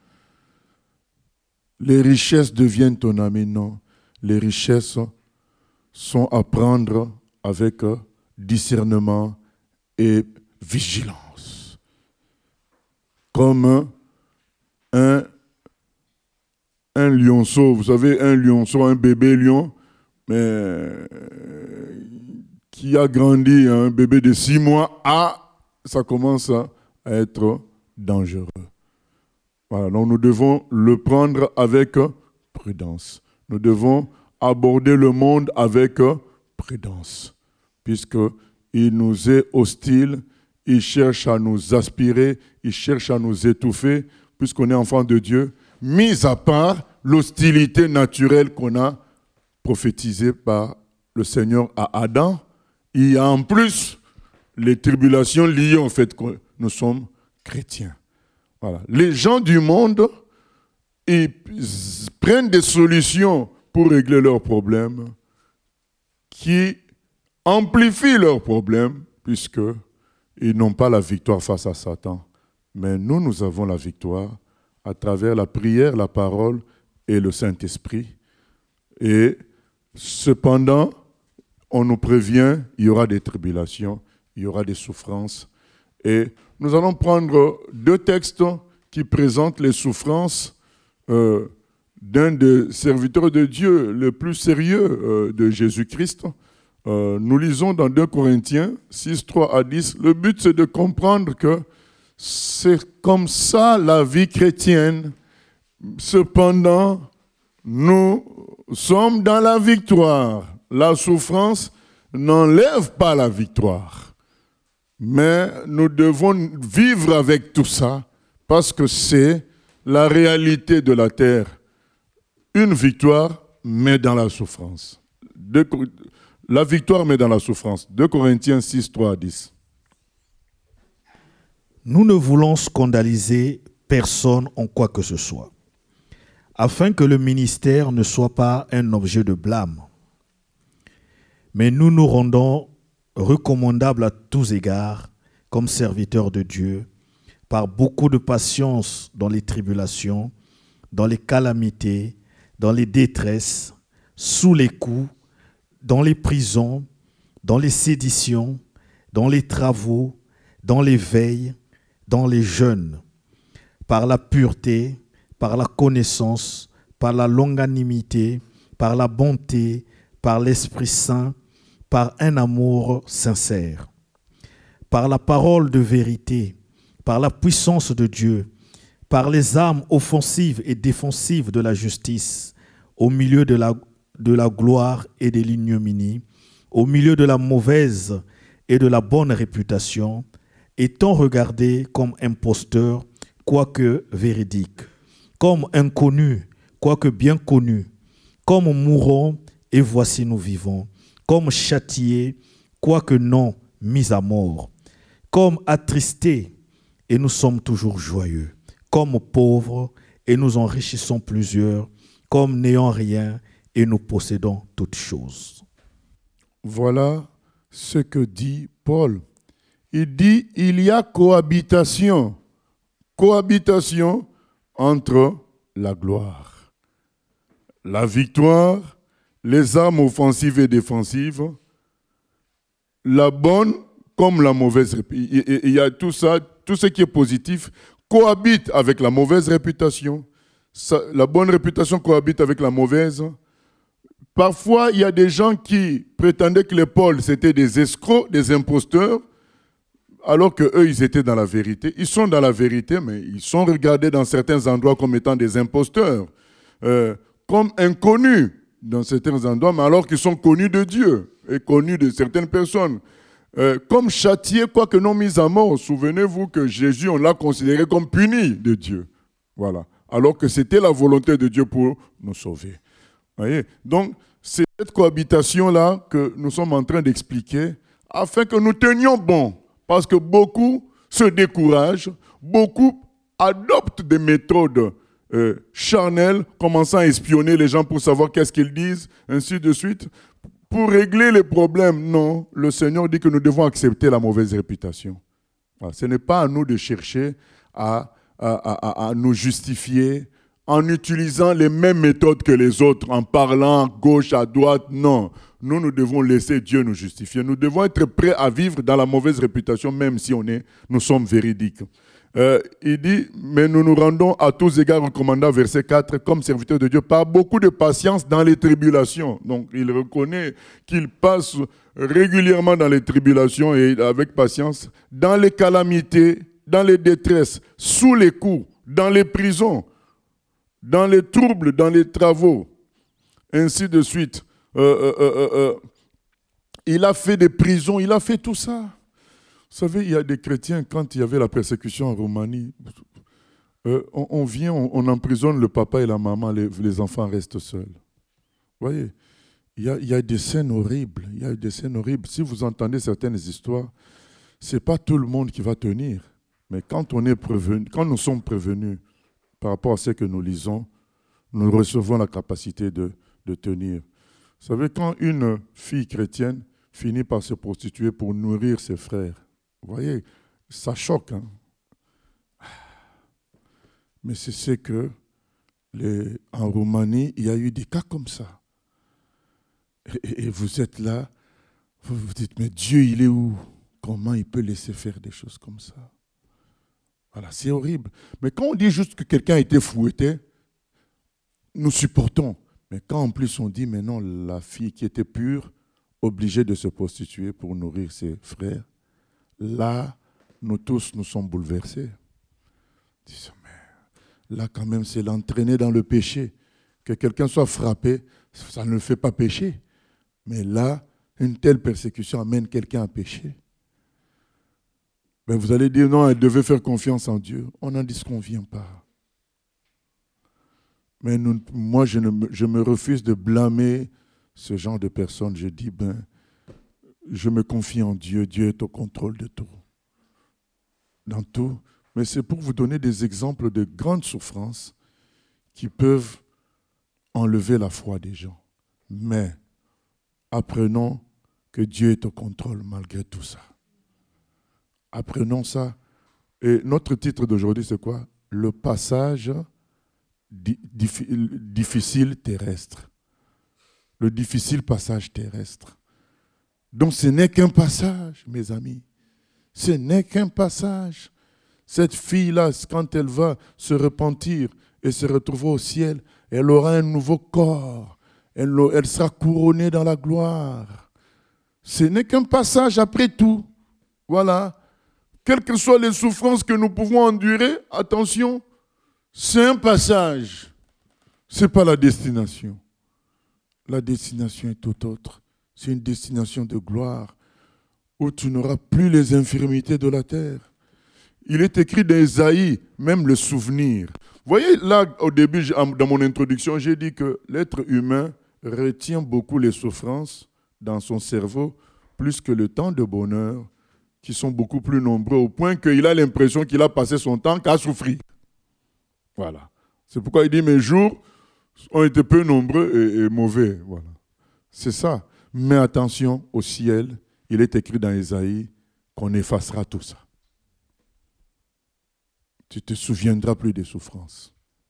Les richesses deviennent ton ami. Non, les richesses sont à prendre avec discernement et vigilance. comme un lionceau. Vous savez, un lionceau, un bébé lion, mais qui a grandi, un bébé de 6 mois, ça commence à être dangereux. Voilà, donc nous devons le prendre avec prudence. Nous devons aborder le monde avec prudence, puisqu'il nous est hostile, il cherche à nous aspirer, il cherche à nous étouffer, puisqu'on est enfant de Dieu, mis à part l'hostilité naturelle qu'on a prophétisée par le Seigneur à Adam. Il y a en plus les tribulations liées au fait que nous sommes chrétiens. Voilà. Les gens du monde, ils prennent des solutions pour régler leurs problèmes qui amplifient leurs problèmes puisqu'ils n'ont pas la victoire face à Satan. Mais nous avons la victoire à travers la prière, la parole et le Saint-Esprit. Et cependant, on nous prévient, il y aura des tribulations, il y aura des souffrances. Et nous allons prendre 2 textes qui présentent les souffrances d'un des serviteurs de Dieu le plus sérieux de Jésus-Christ. Nous lisons dans 2 Corinthiens 6, 3 à 10. Le but, c'est de comprendre que c'est comme ça la vie chrétienne. Cependant, nous sommes dans la victoire. La souffrance n'enlève pas la victoire. Mais nous devons vivre avec tout ça parce que c'est la réalité de la terre. Une victoire, mais dans la souffrance. La victoire, mais dans la souffrance. 2 Corinthiens 6, 3 à 10. Nous ne voulons scandaliser personne en quoi que ce soit, afin que le ministère ne soit pas un objet de blâme. Mais nous nous rendons recommandables à tous égards, comme serviteurs de Dieu, par beaucoup de patience dans les tribulations, dans les calamités, dans les détresses, sous les coups, dans les prisons, dans les séditions, dans les travaux, dans les veilles, dans les jeûnes, par la pureté, par la connaissance, par la longanimité, par la bonté, par l'Esprit Saint, par un amour sincère, par la parole de vérité, par la puissance de Dieu, par les armes offensives et défensives de la justice, au milieu de la gloire et de l'ignominie, au milieu de la mauvaise et de la bonne réputation, étant regardés comme imposteurs, quoique véridiques, comme inconnus, quoique bien connus, comme mourants, et voici nous vivons, comme châtiés, quoique non mis à mort, comme attristés, et nous sommes toujours joyeux, comme pauvres, et nous enrichissons plusieurs, comme n'ayant rien, et nous possédons toutes choses. Voilà ce que dit Paul. Il dit, il y a cohabitation entre la gloire, la victoire, les armes offensives et défensives, la bonne comme la mauvaise. Il y a tout ça, tout ce qui est positif cohabite avec la mauvaise réputation. La bonne réputation cohabite avec la mauvaise. Parfois, il y a des gens qui prétendaient que les Pauls, c'était des escrocs, des imposteurs, alors qu'eux, ils étaient dans la vérité. Ils sont dans la vérité, mais ils sont regardés dans certains endroits comme étant des imposteurs, comme inconnus dans certains endroits, mais alors qu'ils sont connus de Dieu et connus de certaines personnes. Comme châtiés, quoique non mis à mort. Souvenez-vous que Jésus, on l'a considéré comme puni de Dieu. Voilà. Alors que c'était la volonté de Dieu pour nous sauver. Voyez? Donc, c'est cette cohabitation-là que nous sommes en train d'expliquer afin que nous tenions bon. Parce que beaucoup se découragent, beaucoup adoptent des méthodes charnelles, commençant à espionner les gens pour savoir qu'est-ce qu'ils disent, ainsi de suite. Pour régler les problèmes, non. Le Seigneur dit que nous devons accepter la mauvaise réputation. Voilà. Ce n'est pas à nous de chercher à nous justifier en utilisant les mêmes méthodes que les autres, en parlant à gauche, à droite. Non. Nous devons laisser Dieu nous justifier. Nous devons être prêts à vivre dans la mauvaise réputation, même si nous sommes véridiques. Il dit, mais nous nous rendons à tous égards recommandants, verset 4, comme serviteurs de Dieu, par beaucoup de patience dans les tribulations. Donc, il reconnaît qu'il passe régulièrement dans les tribulations et avec patience, dans les calamités, dans les détresses, sous les coups, dans les prisons, dans les troubles, dans les travaux, ainsi de suite. Il a fait des prisons, il a fait tout ça. Vous savez, il y a des chrétiens, quand il y avait la persécution en Roumanie, on vient, on emprisonne le papa et la maman, les enfants restent seuls. Vous voyez, il y a des scènes horribles, il y a des scènes horribles. Si vous entendez certaines histoires, ce n'est pas tout le monde qui va tenir. Mais quand nous sommes prévenus par rapport à ce que nous lisons, nous recevons la capacité de tenir. Vous savez, quand une fille chrétienne finit par se prostituer pour nourrir ses frères, vous voyez, ça choque. Hein? Mais c'est que en Roumanie, il y a eu des cas comme ça. Et vous êtes là, vous vous dites, mais Dieu, il est où? Comment il peut laisser faire des choses comme ça? Voilà, c'est horrible. Mais quand on dit juste que quelqu'un a été fouetté, nous supportons. Mais quand en plus on dit, mais non, la fille qui était pure, obligée de se prostituer pour nourrir ses frères, là, nous tous, nous sommes bouleversés. Disons, mais là, quand même, c'est l'entraîner dans le péché. Que quelqu'un soit frappé, ça ne le fait pas pécher. Mais là, une telle persécution amène quelqu'un à pécher. Ben, vous allez dire, non, elle devait faire confiance en Dieu. On n'en disconvient pas. Mais moi, je me refuse de blâmer ce genre de personnes. Je dis, je me confie en Dieu. Dieu est au contrôle de tout. Dans tout. Mais c'est pour vous donner des exemples de grandes souffrances qui peuvent enlever la foi des gens. Mais apprenons que Dieu est au contrôle malgré tout ça. Apprenons ça. Et notre titre d'aujourd'hui, c'est quoi? Le passage difficile terrestre. Le difficile passage terrestre. Donc ce n'est qu'un passage, mes amis. Ce n'est qu'un passage. Cette fille-là, quand elle va se repentir et se retrouver au ciel, elle aura un nouveau corps. Elle sera couronnée dans la gloire. Ce n'est qu'un passage après tout. Voilà. Quelles que soient les souffrances que nous pouvons endurer, attention, c'est un passage. Ce n'est pas la destination. La destination est tout autre. C'est une destination de gloire où tu n'auras plus les infirmités de la terre. Il est écrit dans Ésaïe, même le souvenir. Vous voyez, là, au début, dans mon introduction, j'ai dit que l'être humain retient beaucoup les souffrances dans son cerveau, plus que le temps de bonheur, qui sont beaucoup plus nombreux, au point qu'il a l'impression qu'il a passé son temps qu'à souffrir. Voilà. C'est pourquoi il dit, mes jours ont été peu nombreux et mauvais. Voilà. C'est ça. Mais attention, au ciel, il est écrit dans Ésaïe qu'on effacera tout ça. Tu ne te souviendras plus des souffrances.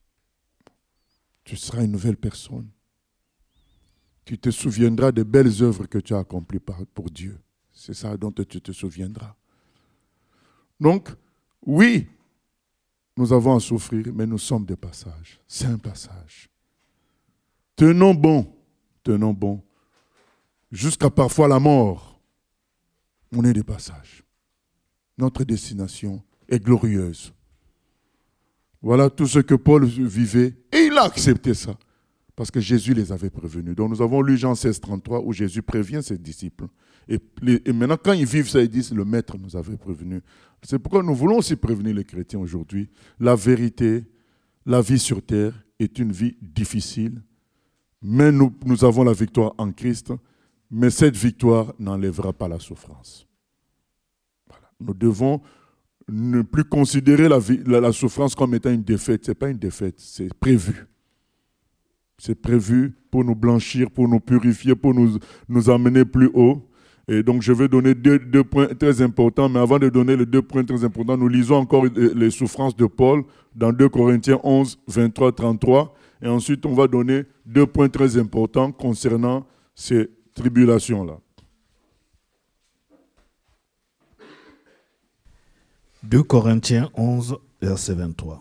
Tu seras une nouvelle personne. Tu te souviendras des belles œuvres que tu as accomplies pour Dieu. C'est ça dont tu te souviendras. Donc, oui, nous avons à souffrir, mais nous sommes des passages. C'est un passage. Tenons bon, jusqu'à parfois la mort. On est des passages. Notre destination est glorieuse. Voilà tout ce que Paul vivait, et il a accepté ça, parce que Jésus les avait prévenus. Donc nous avons lu Jean 16, 33, où Jésus prévient ses disciples. Et maintenant, quand ils vivent ça, ils disent, le Maître nous avait prévenus. C'est pourquoi nous voulons aussi prévenir les chrétiens aujourd'hui. La vérité, la vie sur terre est une vie difficile, mais nous avons la victoire en Christ, mais cette victoire n'enlèvera pas la souffrance. Voilà. Nous devons ne plus considérer la souffrance comme étant une défaite. Ce n'est pas une défaite, c'est prévu. C'est prévu pour nous blanchir, pour nous purifier, pour nous amener plus haut. Et donc je vais donner deux points très importants, mais avant de donner les 2 points très importants, nous lisons encore les souffrances de Paul dans 2 Corinthiens 11, 23, 33. Et ensuite, on va donner 2 points très importants concernant ces tribulations-là. 2 Corinthiens 11, verset 23.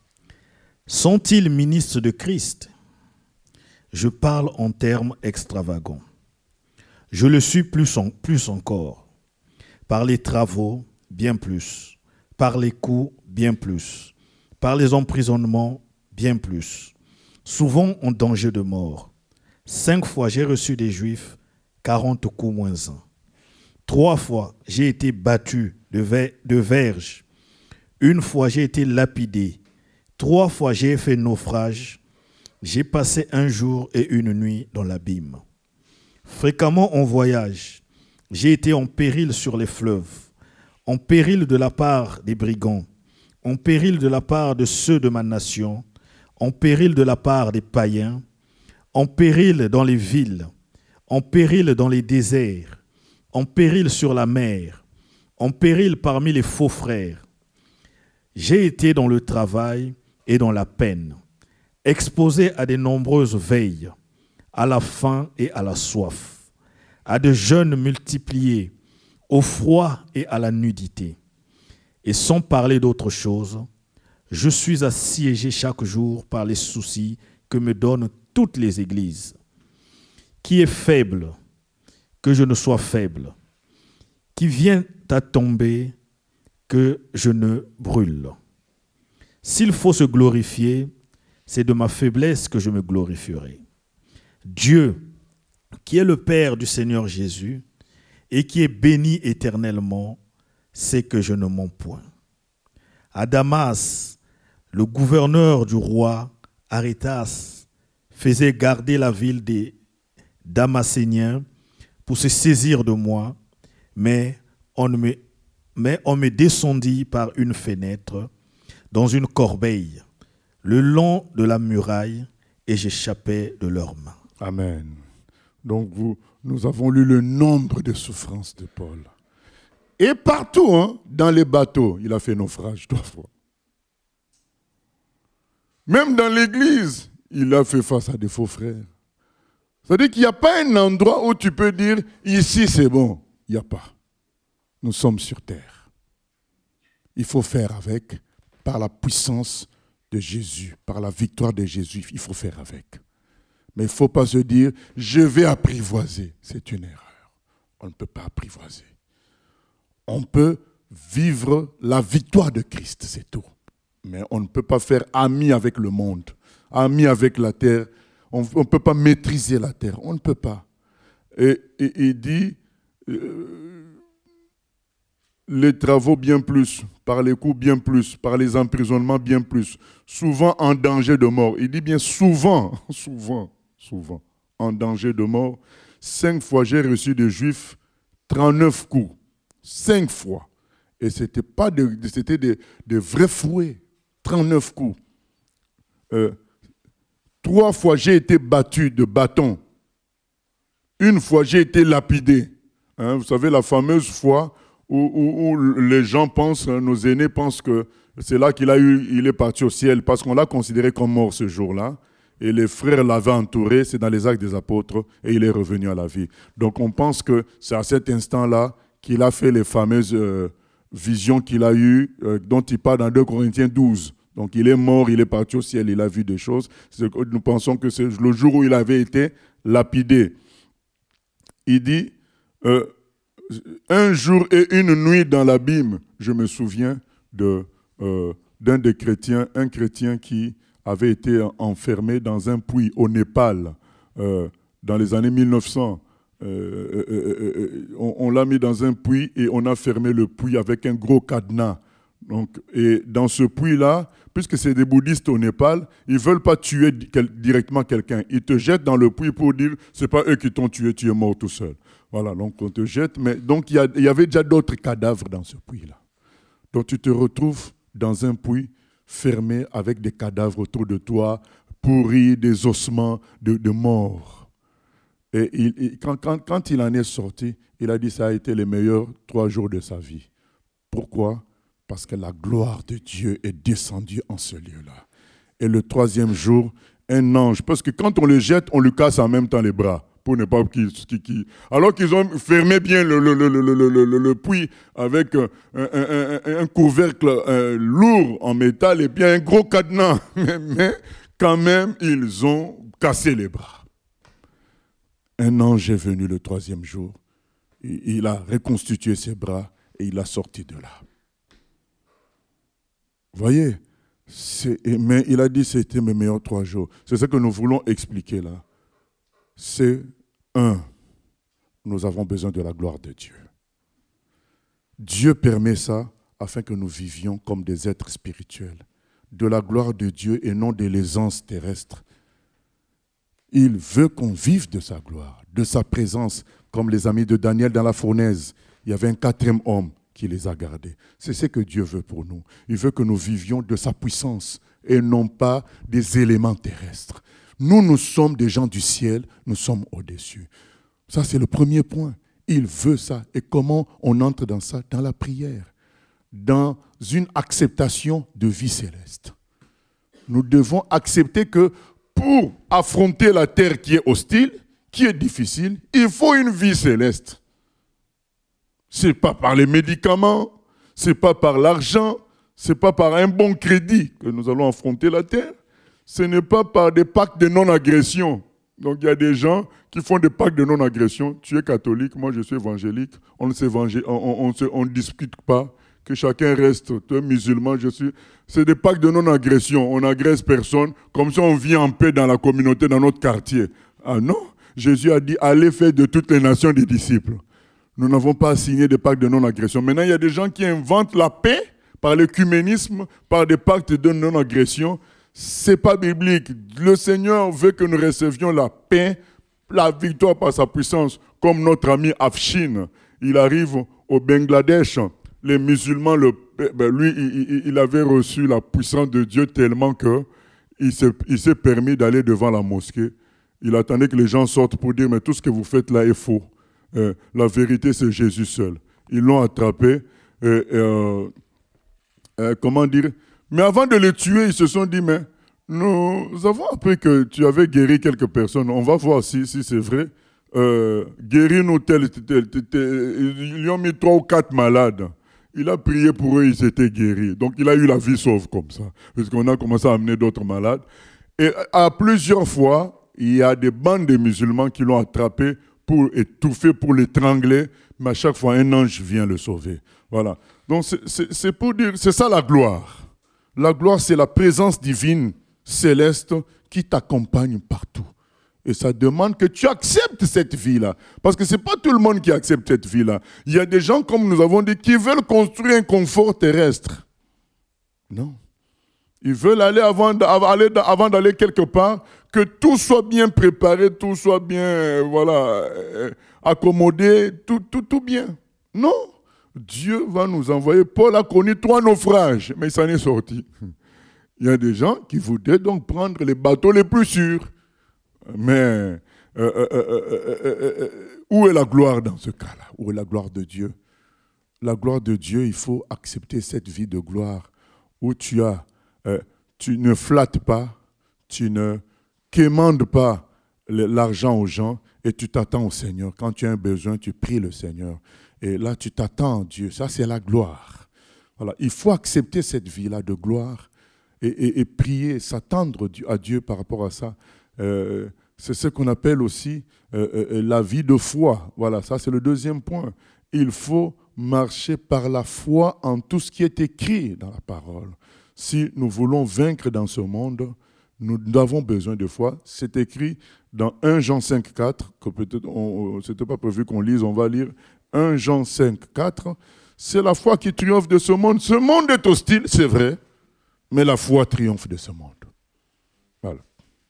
Sont-ils ministres de Christ? Je parle en termes extravagants. Je le suis plus encore. Par les travaux, bien plus. Par les coups, bien plus. Par les emprisonnements, bien plus. Souvent en danger de mort. 5 fois j'ai reçu des Juifs 40 coups moins 1. 3 fois j'ai été battu de verge. 1 fois j'ai été lapidé. 3 fois j'ai fait naufrage. J'ai passé 1 jour et 1 nuit dans l'abîme. Fréquemment en voyage, j'ai été en péril sur les fleuves, en péril de la part des brigands, en péril de la part de ceux de ma nation, en péril de la part des païens, en péril dans les villes, en péril dans les déserts, en péril sur la mer, en péril parmi les faux frères. J'ai été dans le travail et dans la peine, exposé à de nombreuses veilles, à la faim et à la soif, à de jeûnes multipliés, au froid et à la nudité. Et sans parler d'autre chose, je suis assiégé chaque jour par les soucis que me donnent toutes les églises. Qui est faible, que je ne sois faible. Qui vient à tomber, que je ne brûle. S'il faut se glorifier, c'est de ma faiblesse que je me glorifierai. Dieu, qui est le Père du Seigneur Jésus et qui est béni éternellement, sait que je ne mens point. À Damas, le gouverneur du roi, Arétas, faisait garder la ville des Damascéniens pour se saisir de moi, mais on me descendit par une fenêtre dans une corbeille, le long de la muraille, et j'échappais de leurs mains. Amen. Donc nous avons lu le nombre de souffrances de Paul. Et partout, dans les bateaux, il a fait naufrage 3 fois. Même dans l'église, il a fait face à des faux frères. C'est-à-dire qu'il n'y a pas un endroit où tu peux dire, ici c'est bon. Il n'y a pas. Nous sommes sur terre. Il faut faire avec, par la puissance de Jésus, par la victoire de Jésus, il faut faire avec. Mais il ne faut pas se dire, je vais apprivoiser. C'est une erreur. On ne peut pas apprivoiser. On peut vivre la victoire de Christ, c'est tout. Mais on ne peut pas faire ami avec le monde, ami avec la terre. On ne peut pas maîtriser la terre. On ne peut pas. Et il dit, les travaux bien plus, par les coups bien plus, par les emprisonnements bien plus, souvent en danger de mort. Il dit bien souvent, en danger de mort. 5 fois j'ai reçu des Juifs 39 coups. 5 fois. Et c'était des vrais fouets. 39 coups. 3 fois j'ai été battu de bâton. 1 fois j'ai été lapidé. Vous savez, la fameuse fois où les gens pensent, nos aînés pensent que c'est là il est parti au ciel, parce qu'on l'a considéré comme mort ce jour-là. Et les frères l'avaient entouré, c'est dans les Actes des Apôtres, et il est revenu à la vie. Donc on pense que c'est à cet instant-là qu'il a fait les fameuses visions qu'il a eues, dont il parle dans 2 Corinthiens 12. Donc il est mort, il est parti au ciel, il a vu des choses. Nous pensons que c'est le jour où il avait été lapidé. Il dit, 1 jour et 1 nuit dans l'abîme. Je me souviens d'un des chrétiens, un chrétien qui avait été enfermé dans un puits au Népal dans les années 1900. On l'a mis dans un puits et on a fermé le puits avec un gros cadenas. Donc, et dans ce puits-là, puisque c'est des bouddhistes au Népal, ils ne veulent pas tuer directement quelqu'un. Ils te jettent dans le puits pour dire « c'est pas eux qui t'ont tué, tu es mort tout seul ». Voilà, donc on te jette. Mais donc il y avait déjà d'autres cadavres dans ce puits-là. Donc tu te retrouves dans un puits fermé avec des cadavres autour de toi, pourris, des ossements de mort. Et quand il en est sorti, il a dit que ça a été les meilleurs 3 jours de sa vie. Pourquoi ? Parce que la gloire de Dieu est descendue en ce lieu-là. Et le 3e jour, un ange, parce que quand on le jette, on lui casse en même temps les bras pour ne pas alors qu'ils ont fermé bien le puits avec un couvercle lourd en métal et puis un gros cadenas. Mais quand même, ils ont cassé les bras. Un ange est venu le 3e jour. Il a reconstitué ses bras et il l'a sorti de là. Vous voyez, mais il a dit que c'était mes meilleurs 3 jours. C'est ce que nous voulons expliquer là. C'est nous avons besoin de la gloire de Dieu. Dieu permet ça afin que nous vivions comme des êtres spirituels, de la gloire de Dieu et non de l'aisance terrestre. Il veut qu'on vive de sa gloire, de sa présence, comme les amis de Daniel dans la fournaise. Il y avait un 4e homme qui les a gardés. C'est ce que Dieu veut pour nous. Il veut que nous vivions de sa puissance et non pas des éléments terrestres. Nous sommes des gens du ciel, nous sommes au-dessus. Ça, c'est le premier point. Il veut ça. Et comment on entre dans ça? Dans la prière, dans une acceptation de vie céleste. Nous devons accepter que pour affronter la terre qui est hostile, qui est difficile, il faut une vie céleste. Ce n'est pas par les médicaments, ce n'est pas par l'argent, ce n'est pas par un bon crédit que nous allons affronter la terre. Ce n'est pas par des pactes de non-agression. Donc il y a des gens qui font des pactes de non-agression. Tu es catholique, moi je suis évangélique. On ne discute pas. Que chacun reste. Tu es musulman, je suis... C'est des pactes de non-agression. On n'agresse personne. Comme ça, on vit en paix dans la communauté, dans notre quartier. Ah non, Jésus a dit, allez faire de toutes les nations des disciples. Nous n'avons pas signé des pactes de non-agression. Maintenant, il y a des gens qui inventent la paix par l'écuménisme, par des pactes de non-agression. Ce n'est pas biblique. Le Seigneur veut que nous recevions la paix, la victoire par sa puissance, comme notre ami Afshin. Il arrive au Bangladesh. Les musulmans, lui, il avait reçu la puissance de Dieu tellement qu'il s'est permis d'aller devant la mosquée. Il attendait que les gens sortent pour dire, mais tout ce que vous faites là est faux. La vérité, c'est Jésus seul. Ils l'ont attrapé. Comment dire? Mais avant de le tuer, ils se sont dit, mais nous avons appris que tu avais guéri quelques personnes. On va voir si c'est vrai. Guéris-nous tel. Ils lui ont mis 3 ou 4 malades. Il a prié pour eux, ils s'étaient guéris. Donc il a eu la vie sauve comme ça. Parce qu'on a commencé à amener d'autres malades. Et à plusieurs fois, il y a des bandes de musulmans qui l'ont attrapé pour étouffer, pour l'étrangler. Mais à chaque fois, un ange vient le sauver. Voilà. Donc c'est pour dire, c'est ça la gloire. La gloire, c'est la présence divine, céleste, qui t'accompagne partout. Et ça demande que tu acceptes cette vie-là. Parce que ce n'est pas tout le monde qui accepte cette vie-là. Il y a des gens, comme nous avons dit, qui veulent construire un confort terrestre. Non. Ils veulent aller avant d'aller quelque part, que tout soit bien préparé, tout soit bien accommodé, tout bien. Non. Dieu va nous envoyer. Paul a connu 3 naufrages, mais il s'en est sorti. Il y a des gens qui voudraient donc prendre les bateaux les plus sûrs. Mais où est la gloire dans ce cas-là? Où est la gloire de Dieu? La gloire de Dieu, il faut accepter cette vie de gloire où tu ne flattes pas, tu ne quémandes pas l'argent aux gens et tu t'attends au Seigneur. Quand tu as un besoin, tu pries le Seigneur. Et là, tu t'attends à Dieu. Ça, c'est la gloire. Voilà. Il faut accepter cette vie-là de gloire et prier, s'attendre à Dieu par rapport à ça. C'est ce qu'on appelle aussi la vie de foi. Voilà, ça c'est le 2e point. Il faut marcher par la foi en tout ce qui est écrit dans la parole. Si nous voulons vaincre dans ce monde, nous avons besoin de foi. C'est écrit dans 1 Jean 5, 4, que peut-être ce n'était pas prévu qu'on lise, on va lire 1 Jean 5, 4. C'est la foi qui triomphe de ce monde. Ce monde est hostile, c'est vrai, mais la foi triomphe de ce monde. Voilà.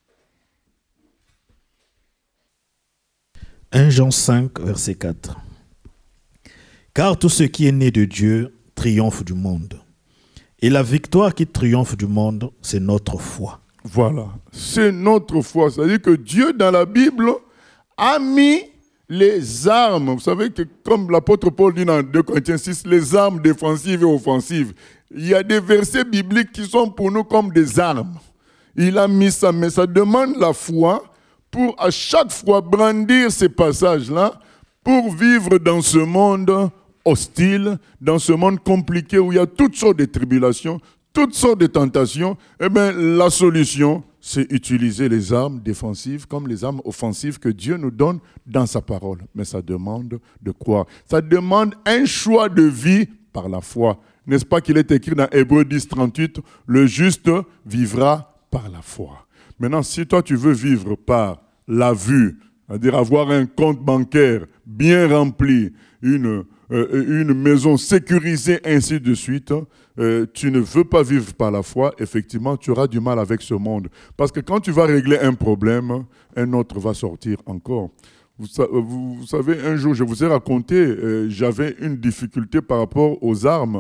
1 Jean 5, verset 4. Car tout ce qui est né de Dieu triomphe du monde. Et la victoire qui triomphe du monde, c'est notre foi. Voilà, c'est notre foi. C'est-à-dire que Dieu, dans la Bible, a mis les armes. Vous savez que, comme l'apôtre Paul dit dans 2 Corinthiens 6, les armes défensives et offensives. Il y a des versets bibliques qui sont pour nous comme des armes. Il a mis ça, mais ça demande la foi pour à chaque fois brandir ces passages-là pour vivre dans ce monde hostile, dans ce monde compliqué où il y a toutes sortes de tribulations, toutes sortes de tentations. Eh bien, la solution, c'est utiliser les armes défensives comme les armes offensives que Dieu nous donne dans sa parole. Mais ça demande de croire. Ça demande un choix de vie par la foi. N'est-ce pas qu'il est écrit dans Hébreux 10, 38, « Le juste vivra par la foi ». Maintenant, si toi tu veux vivre par la vue, c'est-à-dire avoir un compte bancaire bien rempli, une maison sécurisée, ainsi de suite, tu ne veux pas vivre par la foi, effectivement, tu auras du mal avec ce monde. Parce que quand tu vas régler un problème, un autre va sortir encore. Vous savez, un jour, je vous ai raconté, j'avais une difficulté par rapport aux armes.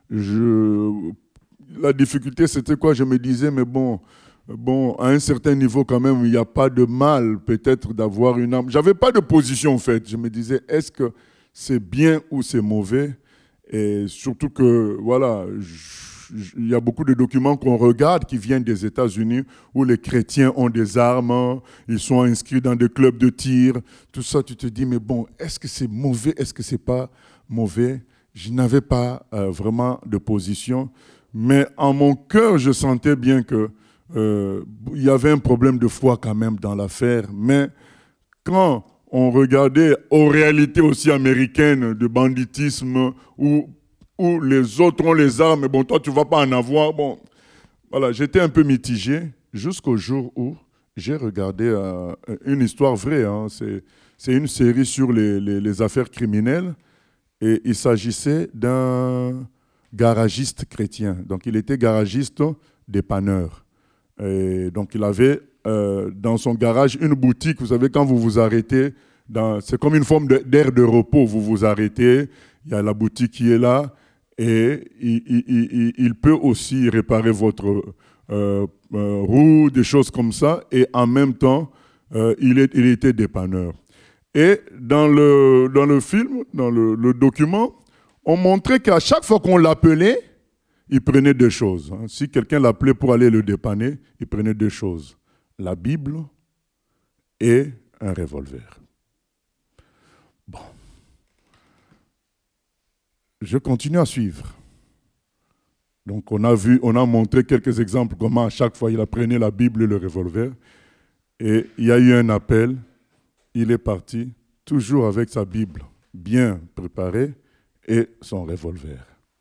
La difficulté, c'était quoi? Je me disais, mais bon, à un certain niveau quand même, il n'y a pas de mal peut-être d'avoir une arme. J'avais pas de position en fait. Je me disais, est-ce que c'est bien ou c'est mauvais? Et surtout que, voilà, il y a beaucoup de documents qu'on regarde qui viennent des États-Unis où les chrétiens ont des armes, ils sont inscrits dans des clubs de tir. Tout ça, tu te dis, mais bon, est-ce que c'est mauvais? Est-ce que c'est pas mauvais? Je n'avais pas vraiment de position. Mais en mon cœur, je sentais bien que il y avait un problème de foi quand même dans l'affaire, mais quand on regardait aux réalités aussi américaines de banditisme où les autres ont les armes, mais bon, toi tu ne vas pas en avoir, bon, voilà, j'étais un peu mitigé jusqu'au jour où j'ai regardé une histoire vraie, hein, c'est une série sur les affaires criminelles et il s'agissait d'un garagiste chrétien, donc il était garagiste dépanneur. Et donc, il avait dans son garage une boutique. Vous savez, quand vous vous arrêtez, c'est comme une forme d'aire de repos. Vous vous arrêtez, il y a la boutique qui est là et il peut aussi réparer votre roue, des choses comme ça. Et en même temps, il était dépanneur. Et dans le film, dans le document, on montrait qu'à chaque fois qu'on l'appelait, il prenait deux choses. Si quelqu'un l'appelait pour aller le dépanner, il prenait deux choses. La Bible et un revolver. Bon. Je continue à suivre. Donc on a montré quelques exemples comment à chaque fois il prenait la Bible et le revolver. Et il y a eu un appel. Il est parti, toujours avec sa Bible bien préparée et son revolver.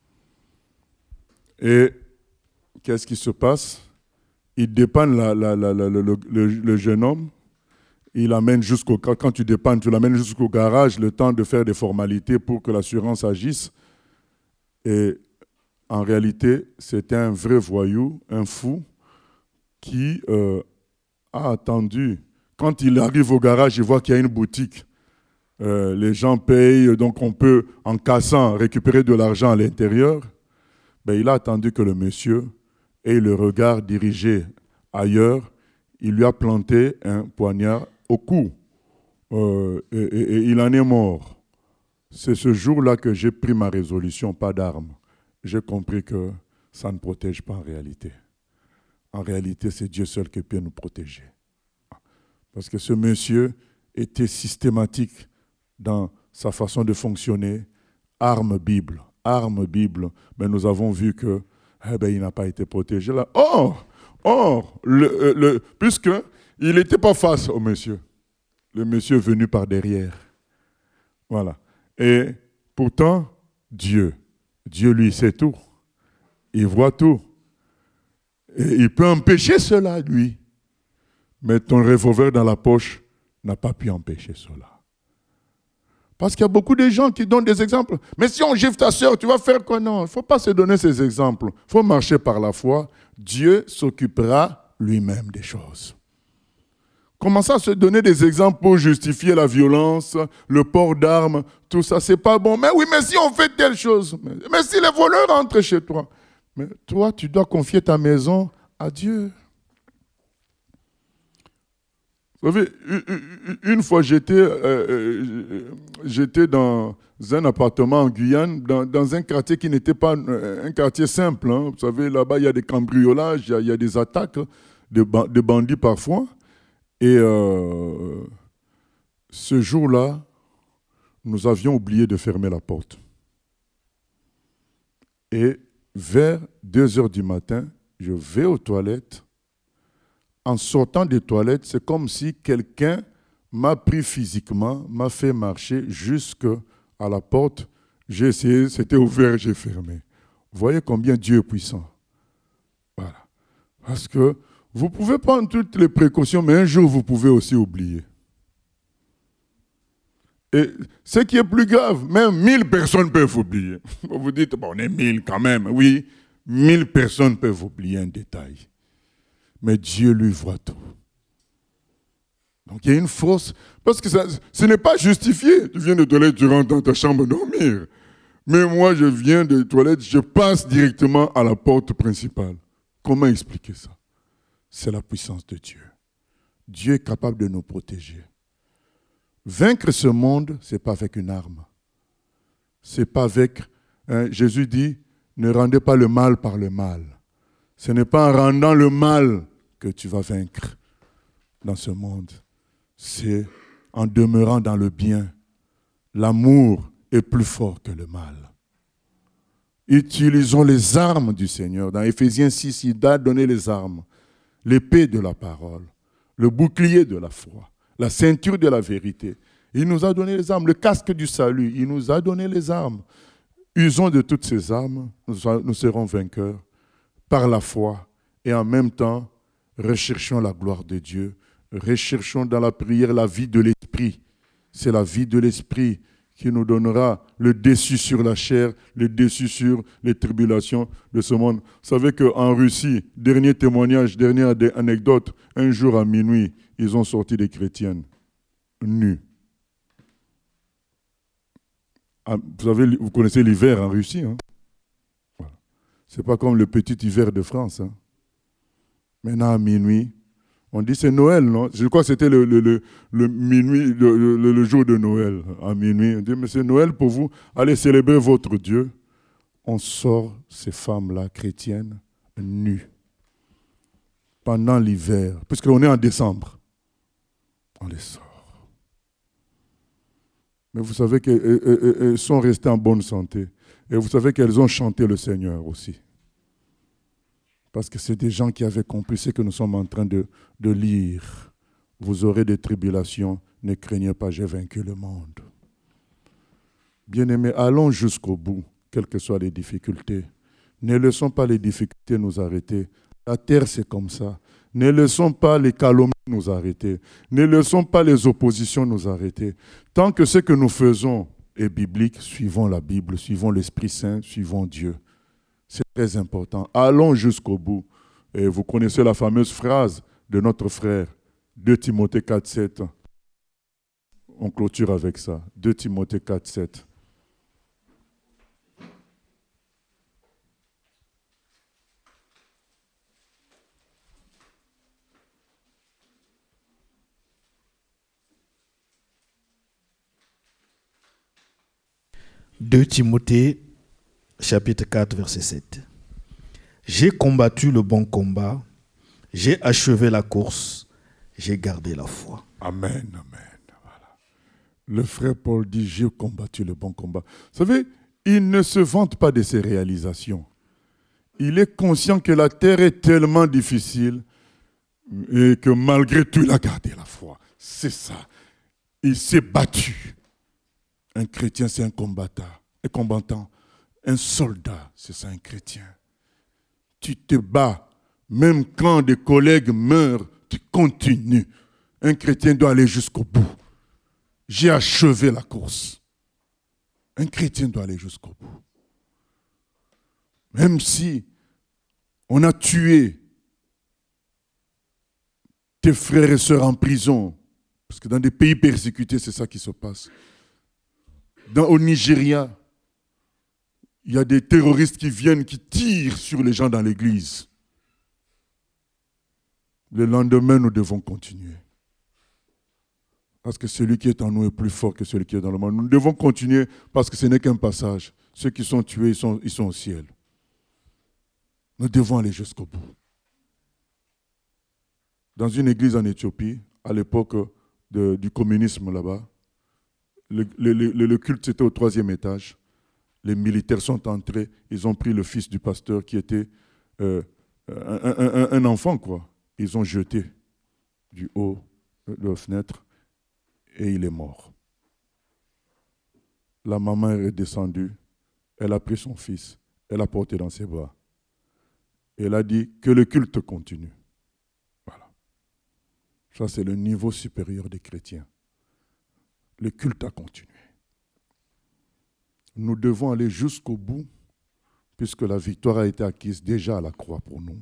Et qu'est-ce qui se passe? Il dépanne le jeune homme, il l'amène quand tu dépannes, tu l'amènes jusqu'au garage, le temps de faire des formalités pour que l'assurance agisse. Et en réalité, c'était un vrai voyou, un fou, qui a attendu. Quand il arrive au garage, il voit qu'il y a une boutique. Les gens payent, donc on peut, en cassant, récupérer de l'argent à l'intérieur. Ben, il a attendu que le monsieur ait le regard dirigé ailleurs. Il lui a planté un poignard au cou. Et il en est mort. C'est ce jour-là que j'ai pris ma résolution, pas d'armes. J'ai compris que ça ne protège pas en réalité. En réalité, c'est Dieu seul qui peut nous protéger. Parce que ce monsieur était systématique dans sa façon de fonctionner. Arme Bible. Mais nous avons vu que il n'a pas été protégé là. Or, puisqu'il n'était pas face au monsieur. Le monsieur est venu par derrière. Voilà. Et pourtant, Dieu, lui, sait tout. Il voit tout. Et il peut empêcher cela, lui. Mais ton revolver dans la poche n'a pas pu empêcher cela. Parce qu'il y a beaucoup de gens qui donnent des exemples. Mais si on gifle ta sœur, tu vas faire quoi? Non, il ne faut pas se donner ces exemples. Il faut marcher par la foi. Dieu s'occupera lui-même des choses. Commencer à se donner des exemples pour justifier la violence, le port d'armes, tout ça, c'est pas bon. Mais oui, mais si on fait telle chose, mais si les voleurs entrent chez toi, mais toi, tu dois confier ta maison à Dieu. Vous savez, une fois j'étais dans un appartement en Guyane, dans un quartier qui n'était pas un quartier simple. Hein. Vous savez, là-bas, il y a des cambriolages, il y a des attaques de bandits parfois. Et ce jour-là, nous avions oublié de fermer la porte. Et vers 2 heures du matin, je vais aux toilettes. En sortant des toilettes, c'est comme si quelqu'un m'a pris physiquement, m'a fait marcher jusqu'à la porte. J'ai essayé, c'était ouvert, j'ai fermé. Vous voyez combien Dieu est puissant. Voilà. Parce que vous pouvez prendre toutes les précautions, mais un jour, vous pouvez aussi oublier. Et ce qui est plus grave, même 1000 personnes peuvent oublier. Vous vous dites, bon, on est 1000 quand même. Oui, 1000 personnes peuvent oublier un détail. Mais Dieu, lui, voit tout. Donc il y a une force, parce que ce n'est pas justifié. Tu viens de toilette, tu rentres dans ta chambre dormir. Mais moi, je viens des toilettes, je passe directement à la porte principale. Comment expliquer ça? C'est la puissance de Dieu. Dieu est capable de nous protéger. Vaincre ce monde, ce n'est pas avec une arme. Ce n'est pas avec... Jésus dit, ne rendez pas le mal par le mal. Ce n'est pas en rendant le mal que tu vas vaincre dans ce monde. C'est en demeurant dans le bien. L'amour est plus fort que le mal. Utilisons les armes du Seigneur. Dans Éphésiens 6, il a donné les armes. L'épée de la parole, le bouclier de la foi, la ceinture de la vérité. Il nous a donné les armes, le casque du salut. Il nous a donné les armes. Usons de toutes ces armes, nous serons vainqueurs par la foi. Et en même temps, recherchons la gloire de Dieu. Recherchons dans la prière la vie de l'esprit. C'est la vie de l'esprit qui nous donnera le dessus sur la chair, le dessus sur les tribulations de ce monde. Vous savez qu'en Russie, dernier témoignage, dernière anecdote, un jour à minuit, ils ont sorti des chrétiennes nues. Vous connaissez l'hiver en Russie, hein? Voilà. Ce n'est pas comme le petit hiver de France. Hein? Maintenant, à minuit, on dit c'est Noël, non? Je crois que c'était le minuit, le jour de Noël, à minuit. On dit, mais c'est Noël pour vous, allez célébrer votre Dieu. On sort ces femmes-là, chrétiennes, nues, pendant l'hiver, puisqu'on est en décembre. On les sort. Mais vous savez qu'elles sont restées en bonne santé. Et vous savez qu'elles ont chanté le Seigneur aussi. Parce que c'est des gens qui avaient compris ce que nous sommes en train de lire. Vous aurez des tribulations, ne craignez pas, j'ai vaincu le monde. Bien-aimés, allons jusqu'au bout, quelles que soient les difficultés. Ne laissons pas les difficultés nous arrêter. La terre, c'est comme ça. Ne laissons pas les calomnies nous arrêter. Ne laissons pas les oppositions nous arrêter. Tant que ce que nous faisons est biblique, suivons la Bible, suivons l'Esprit Saint, suivons Dieu. C'est très important. Allons jusqu'au bout. Et vous connaissez la fameuse phrase de notre frère, 2 Timothée 4, 7. On clôture avec ça. 2 Timothée 4, 7. « 2 Timothée, chapitre 4, verset 7. J'ai combattu le bon combat, j'ai achevé la course, j'ai gardé la foi. » Amen, amen. Voilà. Le frère Paul dit, j'ai combattu le bon combat. Vous savez, il ne se vante pas de ses réalisations. Il est conscient que la terre est tellement difficile et que malgré tout, il a gardé la foi. C'est ça. Il s'est battu. Un chrétien, c'est un combattant. Un soldat, c'est ça, un chrétien. Tu te bats. Même quand des collègues meurent, tu continues. Un chrétien doit aller jusqu'au bout. J'ai achevé la course. Un chrétien doit aller jusqu'au bout. Même si on a tué tes frères et sœurs en prison, parce que dans des pays persécutés, c'est ça qui se passe. Au Nigeria, il y a des terroristes qui viennent, qui tirent sur les gens dans l'église. Le lendemain, nous devons continuer. Parce que celui qui est en nous est plus fort que celui qui est dans le monde. Nous devons continuer parce que ce n'est qu'un passage. Ceux qui sont tués, ils sont au ciel. Nous devons aller jusqu'au bout. Dans une église en Éthiopie, à l'époque du communisme là-bas. Le culte, c'était au 3e étage. Les militaires sont entrés, ils ont pris le fils du pasteur qui était un enfant, quoi. Ils ont jeté du haut de la fenêtre et il est mort. La maman est descendue, elle a pris son fils, elle l'a porté dans ses bras. Et elle a dit que le culte continue. Voilà. Ça, c'est le niveau supérieur des chrétiens. Le culte a continué. Nous devons aller jusqu'au bout, puisque la victoire a été acquise déjà à la croix pour nous.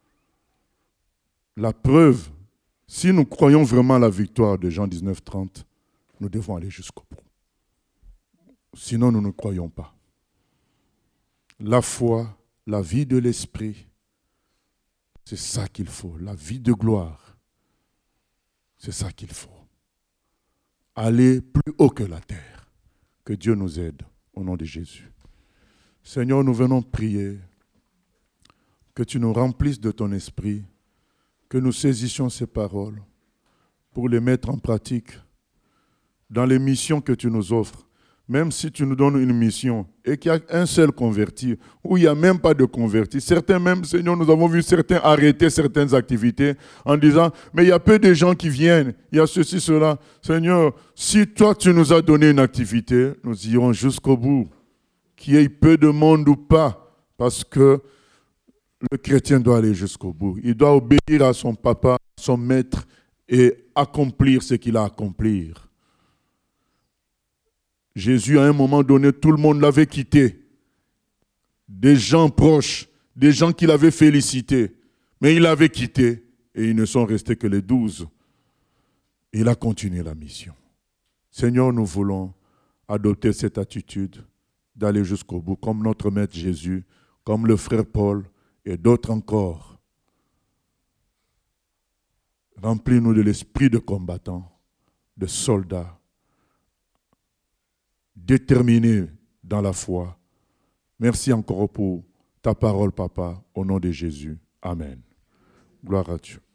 La preuve, si nous croyons vraiment à la victoire de Jean 19:30, nous devons aller jusqu'au bout. Sinon, nous ne croyons pas. La foi, la vie de l'esprit, c'est ça qu'il faut. La vie de gloire, c'est ça qu'il faut. Aller plus haut que la terre. Que Dieu nous aide au nom de Jésus. Seigneur, nous venons prier que tu nous remplisses de ton esprit, que nous saisissions ces paroles pour les mettre en pratique dans les missions que tu nous offres. Même si tu nous donnes une mission et qu'il y a un seul converti, ou il n'y a même pas de converti, certains même, Seigneur, nous avons vu certains arrêter certaines activités en disant, mais il y a peu de gens qui viennent, il y a ceci, cela. Seigneur, si toi tu nous as donné une activité, nous irons jusqu'au bout, qu'il y ait peu de monde ou pas, parce que le chrétien doit aller jusqu'au bout. Il doit obéir à son papa, son maître, et accomplir ce qu'il a à accomplir. Jésus, à un moment donné, tout le monde l'avait quitté. Des gens proches, des gens qu'il avait félicités. Mais il avait quitté et ils ne sont restés que les 12. Il a continué la mission. Seigneur, nous voulons adopter cette attitude d'aller jusqu'au bout, comme notre Maître Jésus, comme le frère Paul et d'autres encore. Remplis-nous de l'esprit de combattant, de soldat, déterminé dans la foi. Merci encore pour ta parole, Papa, au nom de Jésus. Amen. Gloire à Dieu.